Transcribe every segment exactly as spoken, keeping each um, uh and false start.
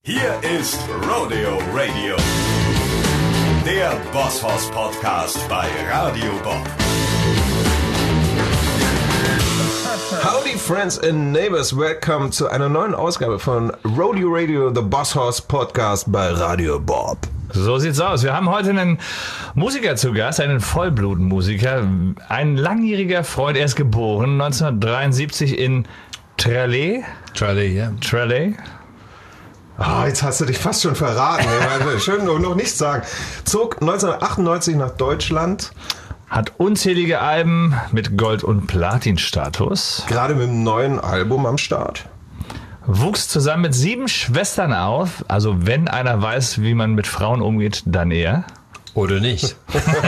Hier ist Rodeo Radio, der Bosshaus Podcast bei Radio Bob. Howdy friends and neighbors, welcome zu einer neuen Ausgabe von Rodeo Radio, the Bosshaus Podcast bei Radio Bob. So sieht's aus. Wir haben heute einen Musiker zu Gast, einen Vollblutmusiker, ein langjähriger Freund. Er ist geboren neunzehnhundertdreiundsiebzig in Tralee. Tralee, ja. Tralee. Ah, jetzt hast du dich fast schon verraten. Schön, noch nichts sagen. Zog neunzehnhundertachtundneunzig nach Deutschland. Hat unzählige Alben mit Gold- und Platin-Status. Gerade mit einem neuen Album am Start. Wuchs zusammen mit sieben Schwestern auf. Also wenn einer weiß, wie man mit Frauen umgeht, dann er. Oder nicht.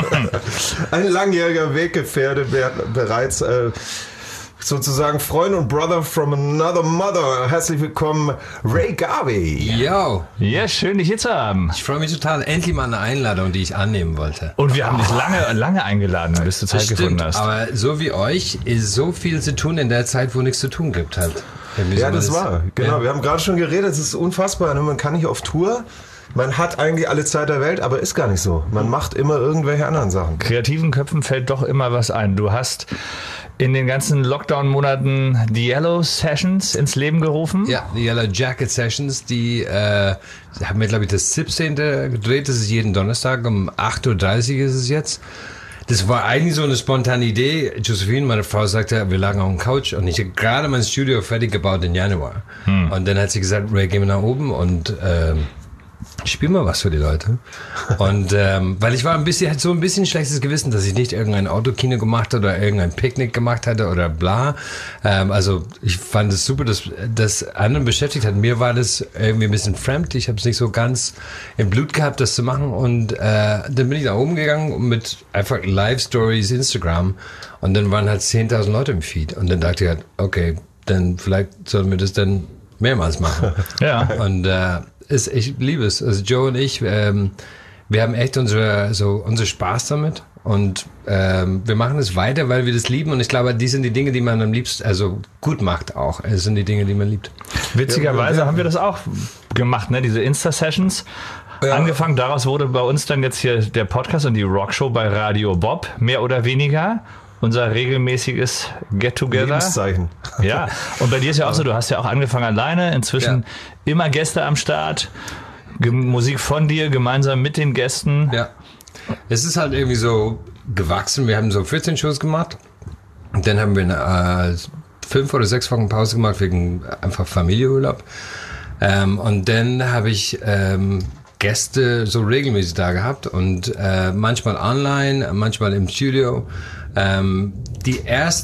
Ein langjähriger Weggefährte, bereits äh, sozusagen Freund und Brother from another mother. Herzlich willkommen, Ray Garvey. Yo. Ja, schön, dich hier zu haben. Ich freue mich total. Endlich mal eine Einladung, die ich annehmen wollte. Und wir haben dich lange, lange eingeladen, bis du Zeit Stimmt, gefunden hast. aber so wie euch ist so viel zu tun in der Zeit, wo nichts zu tun gibt halt. Ja, das war, genau. Ja. Wir haben gerade schon geredet, es ist unfassbar. Man kann nicht auf Tour. Man hat eigentlich alle Zeit der Welt, aber ist gar nicht so. Man macht immer irgendwelche anderen Sachen. Kreativen Köpfen fällt doch immer was ein. Du hast in den ganzen Lockdown-Monaten die Yellow Sessions ins Leben gerufen. Ja, die Yellow Jacket Sessions, die äh, haben wir, glaube ich, das siebzehnte gedreht. Das ist jeden Donnerstag um acht Uhr dreißig ist es jetzt. Das war eigentlich so eine spontane Idee. Josephine, meine Frau, sagte, wir lagen auf dem Couch und ich habe gerade mein Studio fertig gebaut im Januar. Hm. Und dann hat sie gesagt, Ray, gehen wir nach oben und ähm, spiel mal was für die Leute. Und ähm, weil ich war ein bisschen, hatte so ein bisschen schlechtes Gewissen, dass ich nicht irgendein Autokino gemacht hatte oder irgendein Picknick gemacht hatte oder bla. Ähm, also ich fand es super, dass das anderen beschäftigt hat. Mir war das irgendwie ein bisschen fremd. Ich habe es nicht so ganz im Blut gehabt, das zu machen. Und äh, dann bin ich nach oben gegangen mit einfach Live-Stories, Instagram. Und dann waren halt zehntausend Leute im Feed. Und dann dachte ich halt, okay, dann vielleicht sollten wir das dann mehrmals machen. Ja. Und äh, ist, ich liebe es. Also Joe und ich, ähm, wir haben echt unsere, so, unsere Spaß damit. Und ähm, wir machen es weiter, weil wir das lieben. Und ich glaube, die sind die Dinge, die man am liebsten, also gut macht auch. Es sind die Dinge, die man liebt. Witzigerweise haben wir das auch gemacht, ne? Diese Insta-Sessions. Ja. Angefangen, daraus wurde bei uns dann jetzt hier der Podcast und die Rockshow bei Radio Bob, mehr oder weniger. Unser regelmäßiges Get-Together. Lebenszeichen. Ja, und bei dir ist ja auch so, du hast ja auch angefangen alleine, inzwischen ja. immer Gäste am Start, Ge- Musik von dir, gemeinsam mit den Gästen. Ja, es ist halt irgendwie so gewachsen, wir haben so vierzehn Shows gemacht und dann haben wir eine, äh, fünf oder sechs Wochen Pause gemacht wegen einfach Familienurlaub ähm, und dann habe ich ähm, Gäste so regelmäßig da gehabt und äh, manchmal online, manchmal im Studio. Ähm, die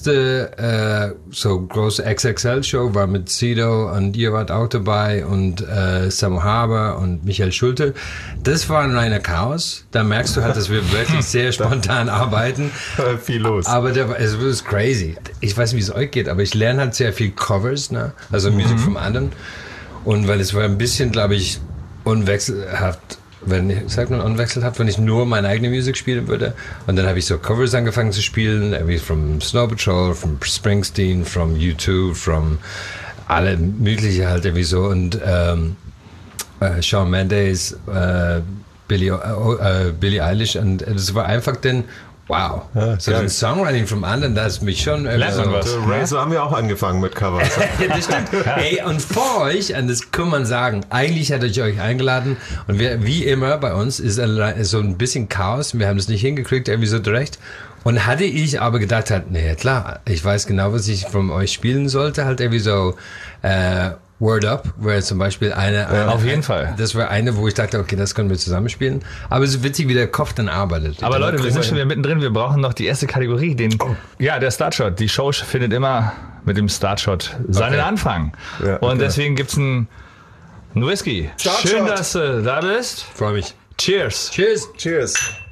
erste äh, so große X X L-Show war mit Sido und ihr wart auch dabei und äh, Sam Haber und Michael Schulte. Das war ein reiner Chaos. Da merkst du halt, dass wir wirklich sehr spontan arbeiten. Viel los. Aber der, es ist crazy. Ich weiß nicht, wie es euch geht, aber ich lerne halt sehr viel Covers, ne? Also Musik mhm. vom anderen. Und weil es war ein bisschen, glaube ich, unwechselhaft, wenn ich sag mal unwechselhaft, wenn ich nur meine eigene Musik spielen würde. Und dann habe ich so Covers angefangen zu spielen, irgendwie from Snow Patrol, from Springsteen, from U zwei, from alle mögliche halt irgendwie so und ähm, äh, Shawn Mendes, äh, Billie, äh, Billie Eilish und es war einfach dann wow, ja, so ein Songwriting vom anderen, das ist mich schon Lernt man was. Ray, so haben wir auch angefangen mit Covers. Ja, das stimmt. Ey, und vor euch, und das kann man sagen, eigentlich hätte ich euch eingeladen und wir, wie immer bei uns ist so ein bisschen Chaos, wir haben es nicht hingekriegt, irgendwie so direkt. Und hatte ich aber gedacht, halt, naja klar, ich weiß genau, was ich von euch spielen sollte, halt irgendwie so äh, Word Up, wäre zum Beispiel eine, eine ja, auf jeden Fall. Das war eine, wo ich dachte, okay, das können wir zusammenspielen. Aber es ist witzig, wie der Kopf dann arbeitet. Aber Leute, wir sind schon wieder mittendrin. Wir brauchen noch die erste Kategorie, den, oh. ja, der Startshot. Die Show findet immer mit dem Startshot seinen okay. Anfang. Ja, okay. Und deswegen gibt's einen, einen Whisky. Startshot. Schön, dass du da bist. Freue mich. Cheers. Cheers. Cheers.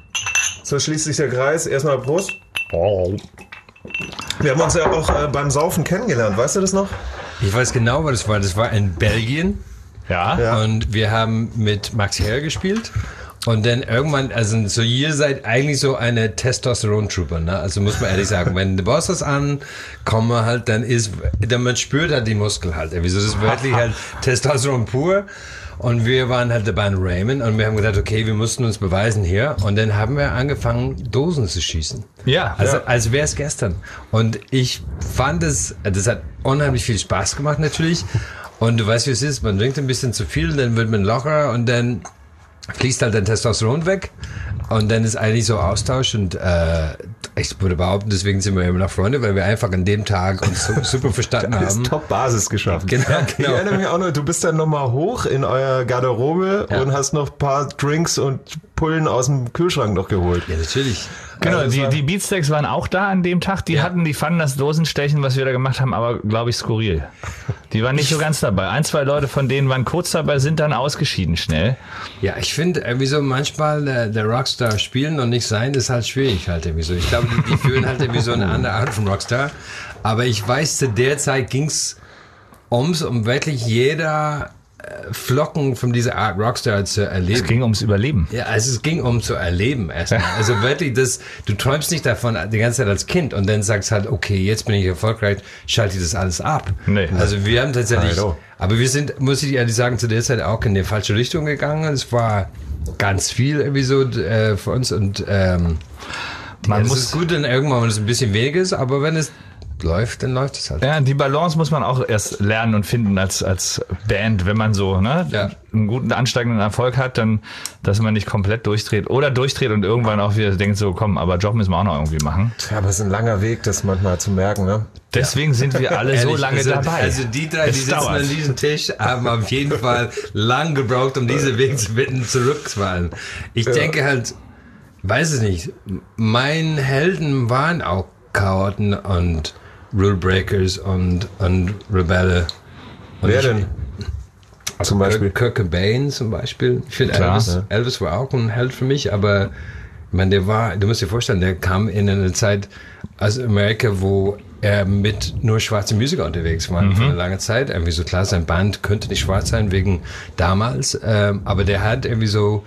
So schließt sich der Kreis. Erstmal Prost. Oh. Wir haben uns ja auch äh, beim Saufen kennengelernt. Weißt du das noch? Ich weiß genau, was das war. Das war in Belgien. Ja. ja. Und wir haben mit Max Herr gespielt. Und dann irgendwann, also so ihr seid eigentlich so eine Testosteron-Trooper, ne? Also muss man ehrlich sagen, wenn der Boss das ankommt halt, dann ist, dann man spürt halt die Muskeln halt. Wieso das ist wirklich halt Testosteron pur. Und wir waren halt dabei in Raymond und wir haben gedacht, okay, wir mussten uns beweisen hier. Und dann haben wir angefangen, Dosen zu schießen. Ja. Also, ja. als wäre es gestern. Und ich fand es, das hat unheimlich viel Spaß gemacht natürlich. Und du weißt, wie es ist, man trinkt ein bisschen zu viel, dann wird man locker und dann fließt halt dein Testosteron weg. Und dann ist eigentlich so Austausch und äh, ich würde behaupten, deswegen sind wir immer noch Freunde, weil wir einfach an dem Tag uns so, super verstanden Da haben. ist Top-Basis geschaffen. Genau, Ich genau. erinnere mich auch noch, du bist dann nochmal hoch in euer Garderobe Ja. und hast noch ein paar Drinks und Pullen aus dem Kühlschrank noch geholt. Ja, natürlich. Genau, Also das die, war- die Beatsteaks waren auch da an dem Tag. Die Ja. hatten, die fanden das Dosenstechen, was wir da gemacht haben, aber glaube ich skurril. Die waren nicht so ganz dabei. Ein, zwei Leute von denen waren kurz dabei, sind dann ausgeschieden schnell. Ja, ich finde irgendwie so manchmal äh, der Rockstar spielen und nicht sein, ist halt schwierig halt irgendwie so. Ich glaube, die, die führen halt irgendwie so eine andere Art von Rockstar. Aber ich weiß, zu der Zeit ging's ums, um wirklich jeder äh, Flocken von dieser Art Rockstar zu erleben. Es ging ums Überleben. Ja, also es ging um zu erleben erstmal. Also wirklich, das, du träumst nicht davon die ganze Zeit als Kind und dann sagst halt, okay, jetzt bin ich erfolgreich, schalte ich das alles ab. Nee. Also wir haben tatsächlich, Hallo. aber wir sind, muss ich ehrlich sagen, zu der Zeit auch in die falsche Richtung gegangen. Es war ganz viel irgendwie so äh, für uns und ähm, Man ja, das muss- ist gut dann irgendwann, wenn es ein bisschen weniger ist, aber wenn es läuft, dann läuft es halt. Ja, die Balance muss man auch erst lernen und finden als, als Band, wenn man so ne, Ja. einen guten ansteigenden Erfolg hat, dann, dass man nicht komplett durchdreht oder durchdreht und irgendwann auch wieder denkt so, komm, aber Job müssen wir auch noch irgendwie machen. Ja, aber es ist ein langer Weg, das manchmal zu merken, ne? Deswegen sind wir alle so Ehrlich, lange also, dabei. Also die drei, Es die sitzen dauert. an diesem Tisch, haben auf jeden Fall lang gebraucht, um diesen Weg zu finden, zurückzufahren. Ich denke halt, weiß es nicht, mein Helden waren auch Chaoten und Rule Breakers und, und Rebelle. Und Wer ich- denn? Zum Beispiel. Kurt Cobain zum Beispiel. Ich finde Klar. Elvis, Elvis war auch ein Held für mich, aber ich meine, der war, du musst dir vorstellen, der kam in eine Zeit aus Amerika, wo er mit nur schwarzen Musikern unterwegs war für eine lange Zeit. Irgendwie so klar, sein Band könnte nicht schwarz sein wegen damals, ähm, aber der hat irgendwie so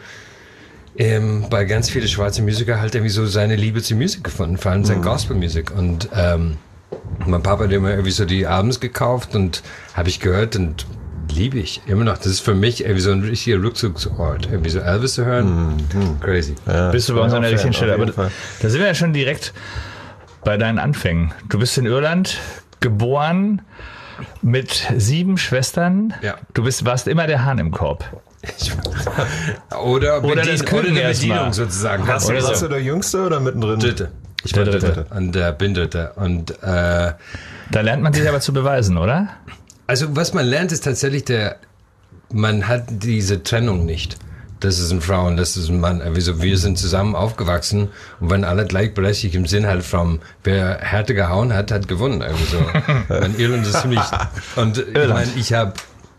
ähm, bei ganz vielen schwarzen Musikern halt irgendwie so seine Liebe zur Musik gefunden, vor allem seine Gospelmusik. Und ähm, mein Papa hat immer irgendwie so die Abends gekauft und habe ich gehört und liebe ich immer noch. Das ist für mich irgendwie so ein richtiger Rückzugsort. Irgendwie so Elvis zu hören. Crazy. Ja, Bist du bei uns ja, an der Fan, richtigen auf Stelle. jeden Aber Fall. da sind wir ja schon direkt bei deinen Anfängen. Du bist in Irland geboren mit sieben Schwestern. Ja. Du bist, warst immer der Hahn im Korb. Oder, Oder Bedien das Küken oder eine erst Bedienung mal. sozusagen. Warst, Oder du, so. warst du der Jüngste oder mittendrin? Dritte. Ich Der war Dritte. Dritte. Und äh, bin Dritte. Und äh, Da lernt man sich aber zu beweisen, oder? also was man lernt, ist tatsächlich der, man hat diese Trennung nicht. Das ist eine Frau und das ist ein Mann. Also wir sind zusammen aufgewachsen und waren alle gleichberechtigt im Sinn halt vom, wer härter gehauen hat, hat gewonnen. Also mein Irland ist ziemlich, und ich meine, ich habe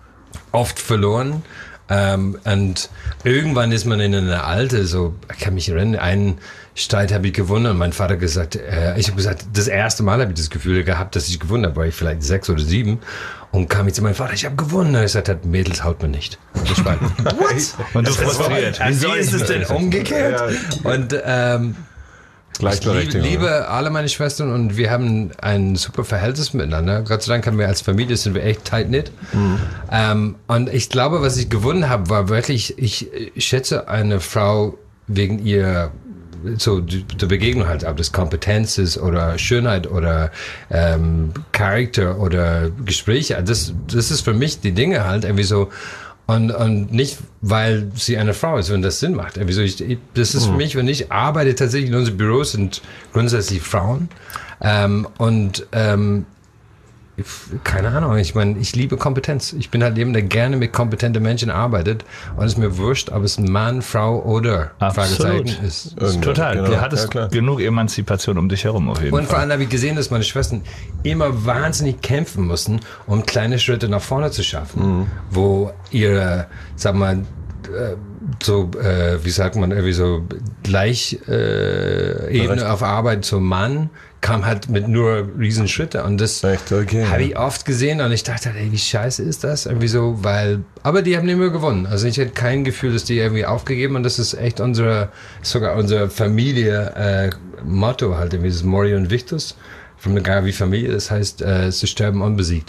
oft verloren. Ähm, und irgendwann ist man in einer Alte, so, ich kann mich erinnern, einen Streit habe ich gewonnen und mein Vater gesagt, äh, ich habe gesagt, das erste Mal habe ich das Gefühl gehabt, dass ich gewonnen habe, war ich vielleicht sechs oder sieben und kam ich zu meinem Vater, ich habe gewonnen. Und er gesagt hat, Mädels haut man nicht. Und ich war, what? Und du frustriert. Wie ist es denn umgekehrt? Ja. Und ähm, ich liebe, Gleichberechtigung. liebe alle meine Schwestern und wir haben ein super Verhältnis miteinander. Gott sei Dank haben wir als Familie, sind wir echt tight-knit. Mhm. Ähm, und ich glaube, was ich gewonnen habe, war wirklich, ich schätze eine Frau wegen ihr so die, die Begegnung halt, ob das Kompetenz ist oder Schönheit oder ähm, Charakter oder Gespräche. Das, das ist für mich die Dinge halt irgendwie so. Und, und nicht, weil sie eine Frau ist, wenn das Sinn macht. Also ich, ich, das ist für mich, wenn ich arbeite, tatsächlich in unseren Büros sind grundsätzlich Frauen. Ähm, und ähm, ich, keine Ahnung, ich meine, ich liebe Kompetenz. Ich bin halt jemand, der gerne mit kompetenten Menschen arbeitet. Und es ist mir wurscht, ob es ein Mann, Frau oder Fragezeichen ist. Irgendwann, Total. genau. Du hattest Ja, klar. genug Emanzipation um dich herum auf jeden Und vor Fall. allem habe ich gesehen, dass meine Schwestern immer wahnsinnig kämpfen mussten, um kleine Schritte nach vorne zu schaffen, wo ihre, sag mal, äh, so, äh, wie sagt man, irgendwie so gleich äh, Ebene auf Arbeit zum Mann kam halt mit nur riesen Schritte und das Echt? Okay, habe ja. ich oft gesehen und ich dachte, ey, wie scheiße ist das? Irgendwie so, weil, aber die haben immer gewonnen. Also ich hatte kein Gefühl, dass die irgendwie aufgegeben und das ist echt unsere, sogar unsere Familie äh, Motto halt, irgendwie das Mori und Victus von der Gavi Familie. Das heißt, äh, sie sterben unbesiegt.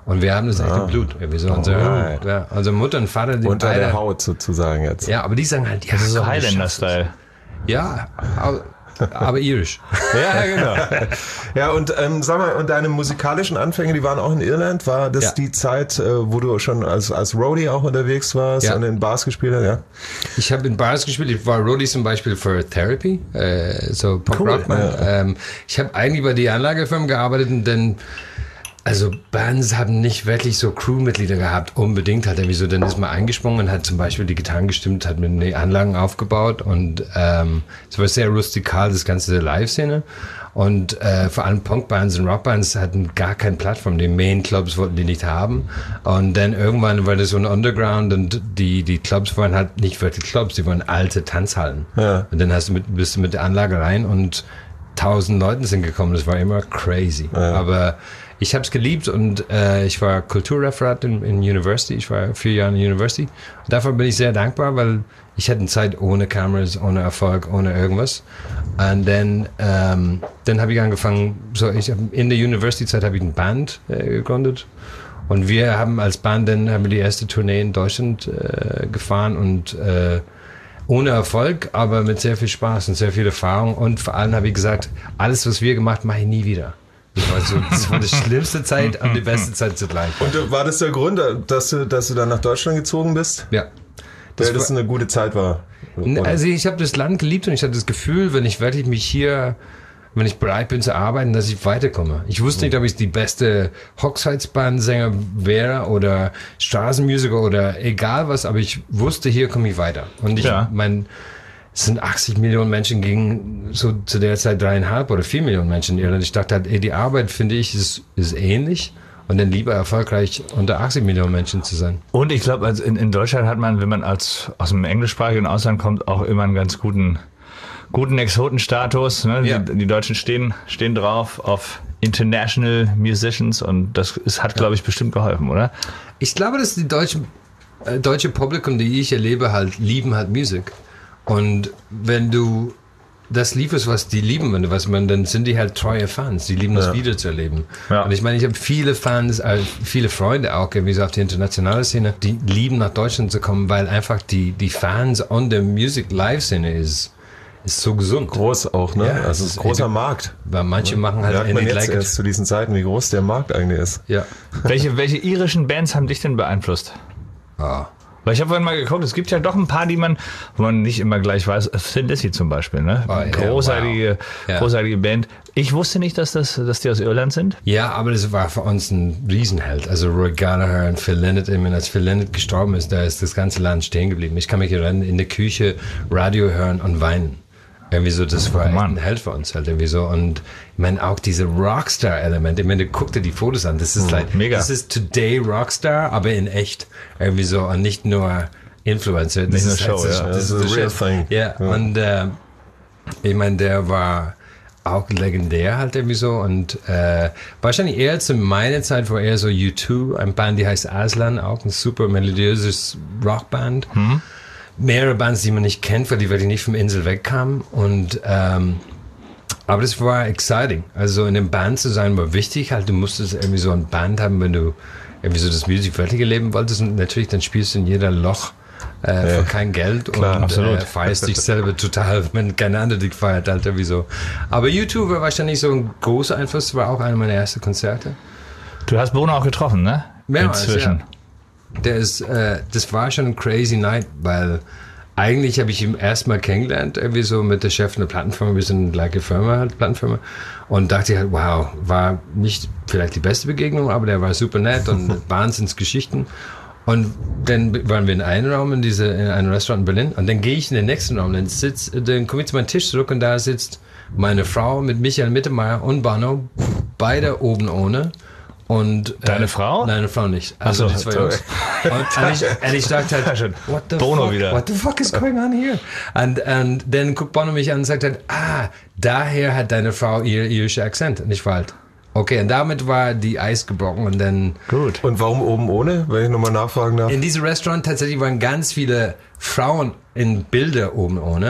Und wir haben das echt im Blut. Wir so unsere, ja, unsere Mutter und Vater, die Unter beide, der Haut sozusagen jetzt. Ja, aber die sagen halt, ja, Das ist so komm, wir Highlander-Style. schaffen es. Ja, aber, aber irisch. Ja, genau. Ja, und ähm, sag mal, und deine musikalischen Anfänge, die waren auch in Irland? War das Ja. die Zeit, äh, wo du schon als, als Roadie auch unterwegs warst Ja. und in Bars gespielt hast? Ja. Ich habe in Bars gespielt, ich war Roadie zum Beispiel für Therapy, äh, so Pop-Rock-Band. ja. Ähm, ich habe eigentlich bei der Anlagefirma gearbeitet und dann, also Bands haben nicht wirklich so Crewmitglieder gehabt, unbedingt halt irgendwie so, dann ist man eingesprungen und hat zum Beispiel die Gitarren gestimmt, hat mit den Anlagen aufgebaut und ähm, es war sehr rustikal, das ganze Live-Szene. Und äh, vor allem Punkbands und Rockbands hatten gar keine Plattform. Die Main-Clubs wollten die nicht haben. Und dann irgendwann war das so ein Underground und die, die Clubs waren halt nicht wirklich Clubs, die waren alte Tanzhallen. Ja. Und dann hast du mit, bist du mit der Anlage rein und tausend Leute sind gekommen. Das war immer crazy. Ja. Aber ich habe es geliebt und äh, ich war Kulturreferat in, in University. Ich war vier Jahre in University. Und dafür bin ich sehr dankbar, weil ich hatte eine Zeit ohne Kameras, ohne Erfolg, ohne irgendwas. Und dann, ähm, dann habe ich angefangen, so ich hab, in der University-Zeit habe ich eine Band äh, gegründet. Und wir haben als Band dann haben wir die erste Tournee in Deutschland äh, gefahren und äh, ohne Erfolg, aber mit sehr viel Spaß und sehr viel Erfahrung. Und vor allem habe ich gesagt, alles, was wir gemacht, mache ich nie wieder. Das war, so, das war die schlimmste Zeit und die beste Zeit zugleich. Und war das der Grund, dass du, dass du dann nach Deutschland gezogen bist? Ja. Das Weil das eine gute Zeit war? Oder? Also ich habe das Land geliebt und ich hatte das Gefühl, wenn ich wirklich mich hier, wenn ich bereit bin zu arbeiten, dass ich weiterkomme. Ich wusste nicht, ob ich die beste Hochzeitsbandsänger wäre oder Straßenmusiker oder egal was, aber ich wusste, hier komme ich weiter. Und ich, ja. mein, es sind achtzig Millionen Menschen gegen so zu der Zeit dreieinhalb oder vier Millionen Menschen in Irland. Ich dachte halt, ey, die Arbeit, finde ich, ist, ist ähnlich. Und dann lieber erfolgreich unter achtzig Millionen Menschen zu sein. Und ich glaube, also in, in Deutschland hat man, wenn man als aus dem englischsprachigen Ausland kommt, auch immer einen ganz guten, guten Exotenstatus. Ne? Ja. Die, die Deutschen stehen, stehen drauf auf International Musicians und das ist, hat, glaube ich, bestimmt geholfen, oder? Ich glaube, dass die deutschen, äh, deutsche Publikum, die ich erlebe, halt lieben halt Musik. Und wenn du das lieferst, was die lieben, wenn du was man, dann sind die halt treue Fans. Die lieben das ja. wieder zu erleben. Ja. Und ich meine, ich habe viele Fans, äh, viele Freunde auch, wie so auf die internationale Szene, die lieben nach Deutschland zu kommen, weil einfach die, die Fans on der Music-Live-Szene ist, ist so gesund. Groß auch, ne? Ja, also es ist ein großer Markt. Weil manche ja. machen halt merkt man jetzt erst zu diesen Zeiten, wie groß der Markt eigentlich ist. Ja. welche, welche irischen Bands haben dich denn beeinflusst? Ah. Weil ich habe vorhin mal geguckt, es gibt ja doch ein paar, die man, wo man nicht immer gleich weiß. Thin Lizzy zum Beispiel, ne? Oh, yeah, großartige, wow. ja. großartige Band. Ich wusste nicht, dass das, dass die aus Irland sind. Ja, aber das war für uns ein Riesenheld. Also Roy Gallagher und Phil Lynott. Ich meine, als Phil Lynott gestorben ist, da ist das ganze Land stehen geblieben. Ich kann mich erinnern, in der Küche Radio hören und weinen. Irgendwie so, das war echt ein Held für uns halt irgendwie so. Und ich meine, auch diese Rockstar-Element, ich meine, guck dir die Fotos an, das ist mhm, like, mega. Das ist Today Rockstar, aber in echt irgendwie so und nicht nur Influencer. Das nicht ist nur Show, halt, ja. Das, das ist a real thing. Ja, ja. Und äh, ich meine, der war auch legendär halt irgendwie so und äh, wahrscheinlich eher zu meiner Zeit war eher so U zwei, ein Band, die heißt Aslan, auch ein super melodiöses Rockband. Mhm. Mehrere Bands, die man nicht kennt, weil die wirklich nicht vom Insel wegkamen. Und ähm, aber das war exciting. Also in einem Band zu sein war wichtig. Halt, du musstest irgendwie so ein Band haben, wenn du irgendwie so das musikfertige Leben wolltest. Und natürlich dann spielst du in jeder Loch äh, ja, für kein Geld klar, und äh, feierst dich selber total, wenn keine andere dich feiert, halt irgendwie so. Aber U zwei war wahrscheinlich so ein großer Einfluss. Das war auch einer meiner ersten Konzerte. Du hast Bono auch getroffen, ne? Mehrmals, inzwischen. Ja. Der ist, äh, das war schon ein crazy night, weil eigentlich habe ich ihn erstmal kennengelernt, irgendwie so mit der Chef einer Plattenfirma, wir sind eine gleiche Firma, halt Plattenfirma, und dachte ich halt, wow, war nicht vielleicht die beste Begegnung, aber der war super nett und Wahnsinnsgeschichten. Und dann waren wir in einem Raum in diese, in einem Restaurant in Berlin, und dann gehe ich in den nächsten Raum, dann sitz, dann komme ich zu meinem Tisch zurück und da sitzt meine Frau mit Michael Mittermeier und Bono, beide oben ohne. Und, Deine äh, Frau? Nein, eine Frau nicht. Also Ach so, die zwei Jungs. Und, und, ich, und ich dachte halt, what the, Bono fuck, wieder. what the fuck is going on here? Und, und dann guckt Bono mich an und sagt halt, ah, daher hat deine Frau ihr irischer Akzent. Und ich war halt, okay, und damit war die Eis gebrochen und dann... Gut. Und warum oben ohne, wenn ich nochmal nachfragen darf? In diesem Restaurant tatsächlich waren ganz viele Frauen in Bilder oben ohne.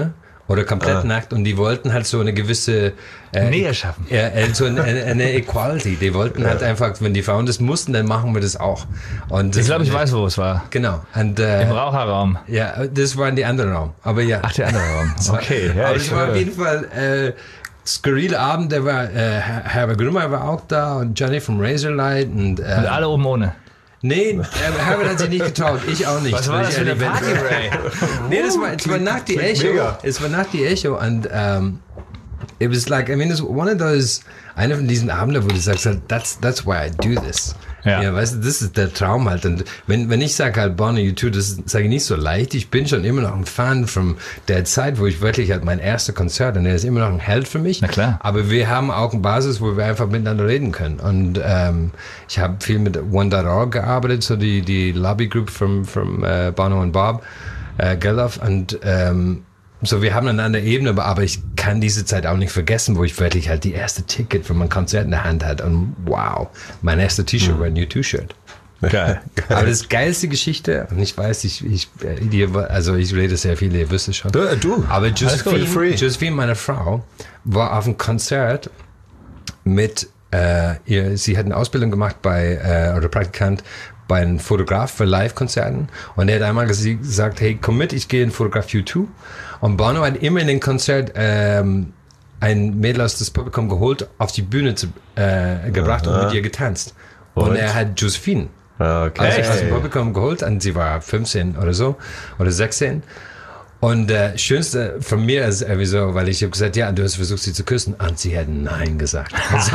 oder komplett ah. nackt und die wollten halt so eine gewisse äh, Nähe schaffen. Äh, so eine, eine Equality. Die wollten ja. halt einfach, wenn die Frauen das mussten, dann machen wir das auch. Und das ich glaube, ich weiß, wo es war. Genau. Und, äh, im Raucherraum. Ja, das war in die andere Raum. Aber ja. Ach, der andere Raum. Okay. Ja, aber es war auf jeden Fall äh, skurrile Abend. Der war äh, Herbert Grönemeyer war auch da und Johnny vom Razorlight und, äh, und alle oben ohne. Nee, Herbert hat sich nicht getraut, ich auch nicht. Was war das für eine Party, Ray? Nee, das war, es war nach die Echo. Mega. Es war nach die Echo und um, it was like, I mean, it's one of those, einer von diesen Abenden, wo du sagst, that's, that's why I do this. Ja. Ja, weißt du, das ist der Traum halt. Und wenn, wenn ich sage halt Bono U zwei, das sage ich nicht so leicht. Ich bin schon immer noch ein Fan von der Zeit, wo ich wirklich halt mein erstes Konzert, und der ist immer noch ein Held für mich. Na klar. Aber wir haben auch eine Basis, wo wir einfach miteinander reden können. Und ähm, ich habe viel mit one dot org gearbeitet, so die, die Lobbygroup von from, uh, Bono und Bob uh, Geldof. Und ähm, so, wir haben eine andere Ebene, aber ich kann diese Zeit auch nicht vergessen, wo ich wirklich halt die erste Ticket für mein Konzert in der Hand hatte und wow, mein erster T-Shirt mhm. war ein U zwei Shirt. Geil. Aber das geilste Geschichte, und ich weiß, ich, ich, ihr, also ich rede sehr viel, ihr wisst es schon. Du, du. Aber Josephine, Josephine, meine Frau, war auf einem Konzert mit, äh, ihr, sie hat eine Ausbildung gemacht bei, äh, oder Praktikant bei einem Fotograf für Live-Konzerten und er hat einmal gesagt, hey, komm mit, ich gehe in Fotograf U zwei. Und Bono hat immer in den Konzert ähm, ein Mädel aus das Publikum geholt, auf die Bühne zu, äh, gebracht Aha. und mit ihr getanzt. Und, und er hat Josephine okay. also aus dem Publikum geholt und sie war fünfzehn oder so oder sechzehn. Und das äh, Schönste von mir ist irgendwie so, weil ich habe gesagt, ja, du hast versucht, sie zu küssen. Und sie hat Nein gesagt.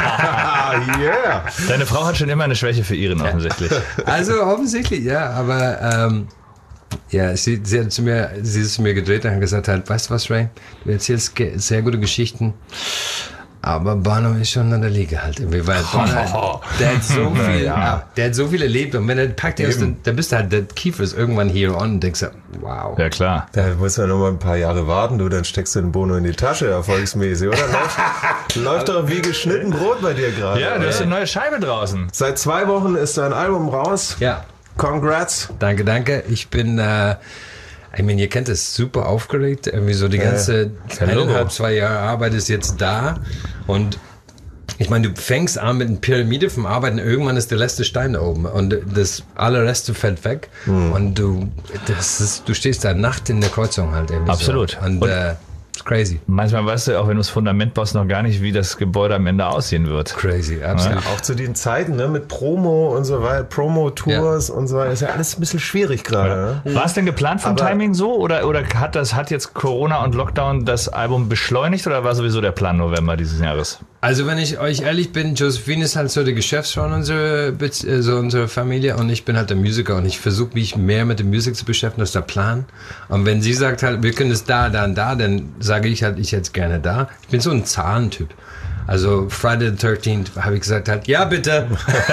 yeah. Deine Frau hat schon immer eine Schwäche für Iren, offensichtlich. Also offensichtlich, ja. Aber ähm, ja, sie, sie hat zu mir, sie ist zu mir gedreht und hat gesagt, halt, weißt du was, Ray? Du erzählst sehr gute Geschichten. Aber Bono ist schon an der Liga halt irgendwie, weil Bono, der hat so viel, ja. der hat so viel erlebt und wenn er packt aus, dann, dann bist du halt, der Kiefer ist irgendwann here on und denkst, wow. Ja, klar. Da muss man noch mal ein paar Jahre warten, du, dann steckst du den Bono in die Tasche, erfolgsmäßig, oder? Läuft, läuft doch wie geschnitten Brot bei dir gerade. Ja, du hast eine neue Scheibe draußen. Seit zwei Wochen ist dein Album raus. Ja. Congrats. Danke, danke. Ich bin, äh, ich meine, ihr kennt es, super aufgeregt. Irgendwie so die ganze äh, eineinhalb, zwei Jahre Arbeit ist jetzt da. Und ich meine, du fängst an mit einer Pyramide vom Arbeiten, irgendwann ist der letzte Stein da oben und das alle Reste fällt weg. Hm. Und du, das ist, du stehst da Nacht in der Kreuzung halt. Irgendwie Absolut. So. Und, und äh, it's crazy. Manchmal weißt du, auch wenn du das Fundament baust, noch gar nicht, wie das Gebäude am Ende aussehen wird. Crazy, absolut. Ja, auch zu den Zeiten, ne, mit Promo und so weiter, Promo-Tours ja. und so weiter, ist ja alles ein bisschen schwierig gerade. Ja. Ne? War es denn geplant vom Aber Timing so oder, oder hat das hat jetzt Corona und Lockdown das Album beschleunigt oder war sowieso der Plan November dieses Jahres? Also wenn ich euch ehrlich bin, Josephine ist halt so die Geschäftsfrau unserer, so unserer Familie und ich bin halt der Musiker und ich versuche mich mehr mit der Musik zu beschäftigen, das ist der Plan. Und wenn sie sagt halt, wir können es da, da und da, dann sage ich halt, ich hätte es gerne da. Ich bin so ein Zahlentyp. Also Friday the thirteenth habe ich gesagt halt, ja bitte.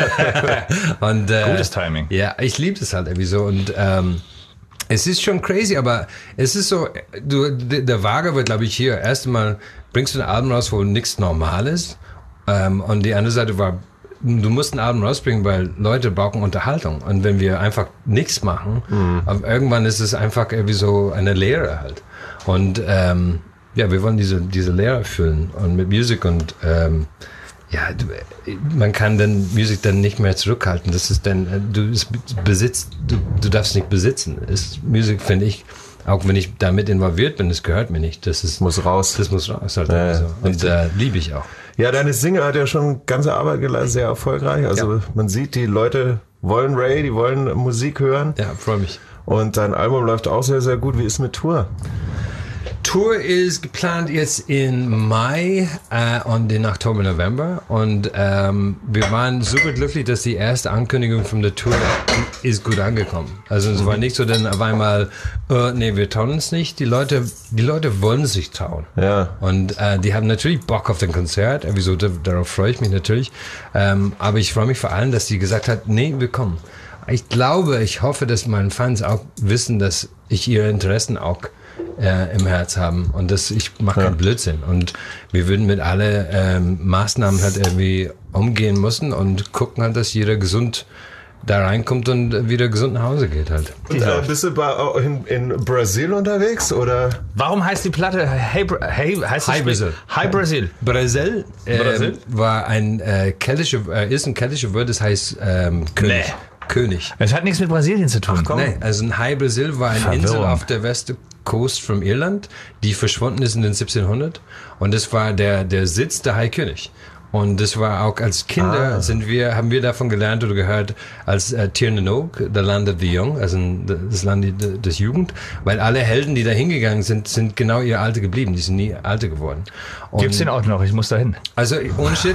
und, äh, Gutes Timing. Ja, ich liebe das halt irgendwie so und ähm, es ist schon crazy, aber es ist so, du, der Waage wird, glaube ich, hier erstmal bringst du ein Album raus, wo nichts normal ist. Ähm, und die andere Seite war, du musst ein Album rausbringen, weil Leute brauchen Unterhaltung. Und wenn wir einfach nichts machen, mhm. irgendwann ist es einfach irgendwie so eine Leere halt. Und ähm, ja, wir wollen diese, diese Leere füllen und mit Musik und ähm, ja, du, man kann dann Musik dann nicht mehr zurückhalten. Das ist dann, du es besitzt, du, du darfst nicht besitzen. Ist Musik, finde ich, auch wenn ich damit involviert bin, das gehört mir nicht. Das ist, muss raus. Das muss raus. Halt ja, so. Und äh, liebe ich auch. Ja, deine Single hat ja schon ganze Arbeit geleistet, sehr erfolgreich. Also ja. man sieht, die Leute wollen Ray, die wollen Musik hören. Ja, freue mich. Und dein Album läuft auch sehr, sehr gut. Wie ist mit Tour? Tour ist geplant jetzt in Mai äh, und in Oktober, November und ähm, wir waren super glücklich, dass die erste Ankündigung von der Tour ist gut angekommen. Also es war nicht so, dann auf einmal, äh, nee, wir trauen uns nicht. Die Leute, die Leute wollen sich trauen. Ja. Und äh, die haben natürlich Bock auf den Konzert. Wieso? Darauf freue ich mich natürlich. Ähm, aber ich freue mich vor allem, dass sie gesagt hat, nee, wir kommen. Ich glaube, ich hoffe, dass meine Fans auch wissen, dass ich ihre Interessen auch Äh, im Herz haben und das, ich mache keinen ja. Blödsinn und wir würden mit alle ähm, Maßnahmen halt irgendwie umgehen müssen und gucken halt, dass jeder gesund da reinkommt und wieder gesund nach Hause geht halt. Und, äh, bist du bei, in, in Brasil unterwegs, oder? Warum heißt die Platte Hey, Bra- hey heißt das Hi Spiel? Brasil. Hi Brasil. Brasil, äh, Brasil? war ein äh, keltische, äh, ist ein keltische Wort, das heißt ähm, König. Nee. König. Es hat nichts mit Brasilien zu tun. Nee, also ein High Brasil war eine Verwirrung. Insel auf der West Coast von Irland, die verschwunden ist in den siebzehnhundert und das war der, der Sitz der High König. Und das war auch als Kinder Ah. sind wir, haben wir davon gelernt oder gehört als äh, Tir na Nog, the Land of the Young, also das Land des Jugend, weil alle Helden, die da hingegangen sind, sind genau ihr Alter geblieben, die sind nie Alte geworden. Und Gibt's den Ort noch? Ich muss da hin. also ohne Shit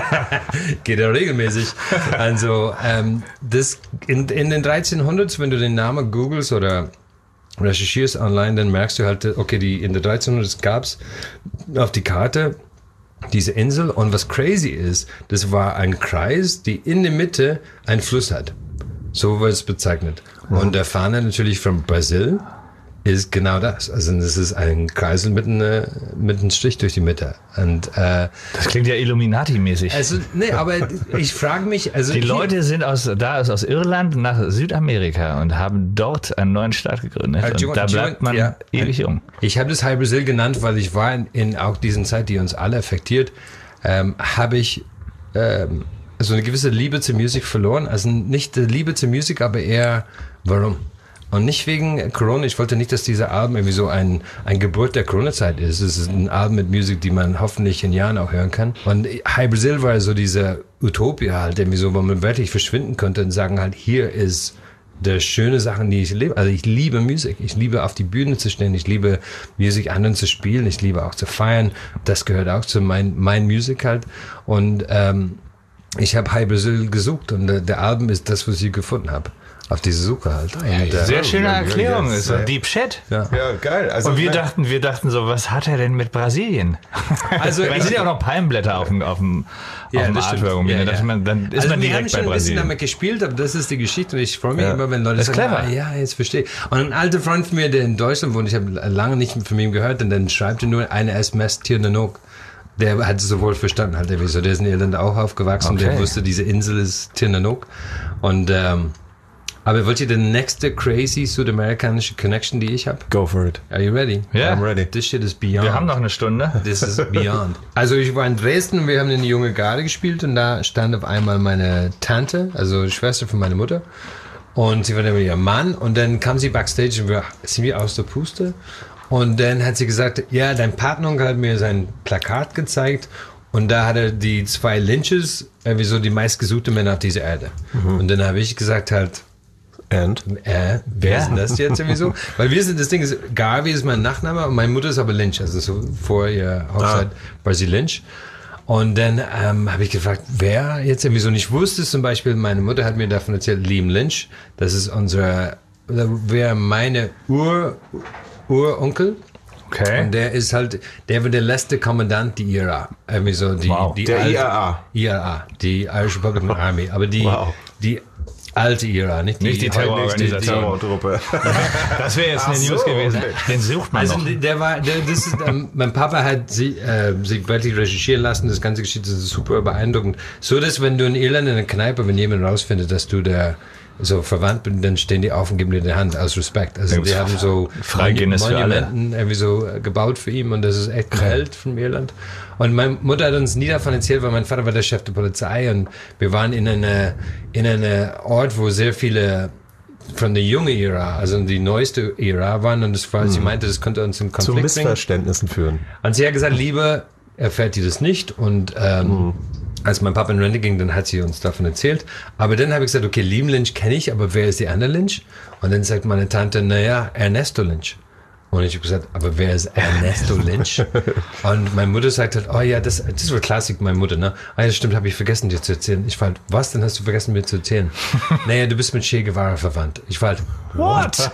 geht er regelmäßig. Also ähm, das in, in den dreizehnhunderts, wenn du den Namen googelst oder recherchierst online, dann merkst du halt, okay, die in den dreizehnhunderts gab's auf die Karte diese Insel und was crazy ist, das war ein Kreis, die in der Mitte einen Fluss hat. So wird es bezeichnet. Und der Fahne natürlich von Brasil ist genau das. Also das ist ein Kreisel mit, eine, mit einem Strich durch die Mitte. Und äh, Das klingt ja Illuminati-mäßig. also nee, aber ich frage mich, also Die hier- Leute sind aus, da ist aus Irland nach Südamerika und haben dort einen neuen Staat gegründet. Äh, Und Joe- da Joe- bleibt man ja. ewig jung. Ich habe das High Brasil genannt, weil ich war in, in auch diesen Zeit, die uns alle affektiert, ähm, habe ich ähm, so eine gewisse Liebe zur Musik verloren. Also nicht die Liebe zur Musik, aber eher warum. Und nicht wegen Corona. Ich wollte nicht, dass dieser Album irgendwie so ein, ein Geburt der Corona-Zeit ist. Es ist ein Album mit Musik, die man hoffentlich in Jahren auch hören kann. Und High Brasil war so diese Utopie halt, irgendwie so, wo man wirklich verschwinden könnte und sagen halt, hier ist der schöne Sachen, die ich lebe. Also ich liebe Musik. Ich liebe auf die Bühne zu stehen. Ich liebe Musik anderen zu spielen. Ich liebe auch zu feiern. Das gehört auch zu mein, mein Musik halt. Und ähm, ich habe High Brasil gesucht und äh, der Album ist das, was ich gefunden habe. Auf diese Suche halt. Und, äh, Sehr schöne ja, ja, Erklärung. ja, Ist ja. ein Deep Shit. ja. Ja, geil. Also, Und wir nein, dachten, wir dachten so, was hat er denn mit Brasilien? Also, Weil es sind ja auch noch Palmblätter auf dem, auf dem, Ja, auf dem das stimmt. Artwork. Ja, Ja, ja. man, dann ist also man wir haben direkt schon bei ein bisschen Brasilien. damit gespielt, aber das ist die Geschichte und ich freue mich Ja. immer, wenn Leute Das ist sagen, clever. ah, ja, jetzt verstehe ich. Und ein alter Freund von mir, der in Deutschland wohnt, ich habe lange nicht von ihm gehört und dann schreibt er nur eine S M S Tir na Nog. Der hat es sowohl verstanden, halt, der, so, der ist in Irland auch aufgewachsen, Okay. der wusste, diese Insel ist Tir na Nog. Und ähm, aber wollt ihr die nächste crazy südamerikanische Connection, die ich habe? go for it. Are you ready? Ja. I'm ready. This shit is beyond. Wir haben noch eine Stunde. This is beyond. Also ich war in Dresden und wir haben eine junge Garde gespielt und da stand auf einmal meine Tante, also die Schwester von meiner Mutter. Und sie war dann mit ihrem Mann und dann kam sie backstage und wir sind wir aus der Puste. Und dann hat sie gesagt, ja, dein Partner hat mir sein Plakat gezeigt und da hat er die zwei Lynches, irgendwie so die meistgesuchte Männer auf dieser Erde. Und dann habe ich gesagt halt, And? äh, wer ist denn das jetzt irgendwie so? Weil wir sind, das Ding ist, Garvey ist mein Nachname und meine Mutter ist aber Lynch, also so vor ihr Hochzeit war sie Lynch. Und dann ähm, habe ich gefragt, wer jetzt irgendwie so nicht wusste, zum Beispiel, meine Mutter hat mir davon erzählt, Liam Lynch, das ist unser, wer meine Ur, Uronkel. Okay. Und der ist halt, der war der letzte Kommandant der I R A. Irgendwie so die, Wow. die Der alte- I R A. I R A, die Irish Republican Army. Aber die, Wow. die alte I R A, nicht die, Nicht die Terrororganisation. die- Terrortruppe. Das wäre jetzt Ach eine News so, gewesen. okay. Den sucht man Also noch. der war, der, das ist, ähm, mein Papa hat sie, äh, sich wirklich recherchieren lassen, das ganze Geschichte ist super beeindruckend. So, dass wenn du in Irland in einer Kneipe, wenn jemand rausfindet, dass du der so verwandt bist, dann stehen die auf und geben dir die Hand aus Respekt. Also die haben so Freigehendes für alle. Monumenten irgendwie so äh, gebaut für ihn und das ist echt ein Held von Irland. Und meine Mutter hat uns nie davon erzählt, weil mein Vater war der Chef der Polizei und wir waren in einer in einem Ort, wo sehr viele von der jungen Ära, also die neueste Ära waren und das war, sie meinte, das könnte uns in Zu Konflikt bringen. Missverständnissen führen. Und sie hat gesagt, lieber erfährt ihr das nicht und ähm, als mein Papa in Rente ging, dann hat sie uns davon erzählt. Aber dann habe ich gesagt, okay, Liam Lynch kenne ich, aber wer ist die andere Lynch? Und dann sagt meine Tante, naja, Ernesto Lynch. Und ich habe gesagt, aber wer ist Ernesto Lynch? Und meine Mutter sagt halt, oh ja, das, das war Klassik, meine Mutter, ne? Ah ja, das stimmt, habe ich vergessen, dir zu erzählen. Ich war halt, was, dann hast du vergessen, mir zu erzählen? Naja, du bist mit Che Guevara verwandt. Ich war halt, what?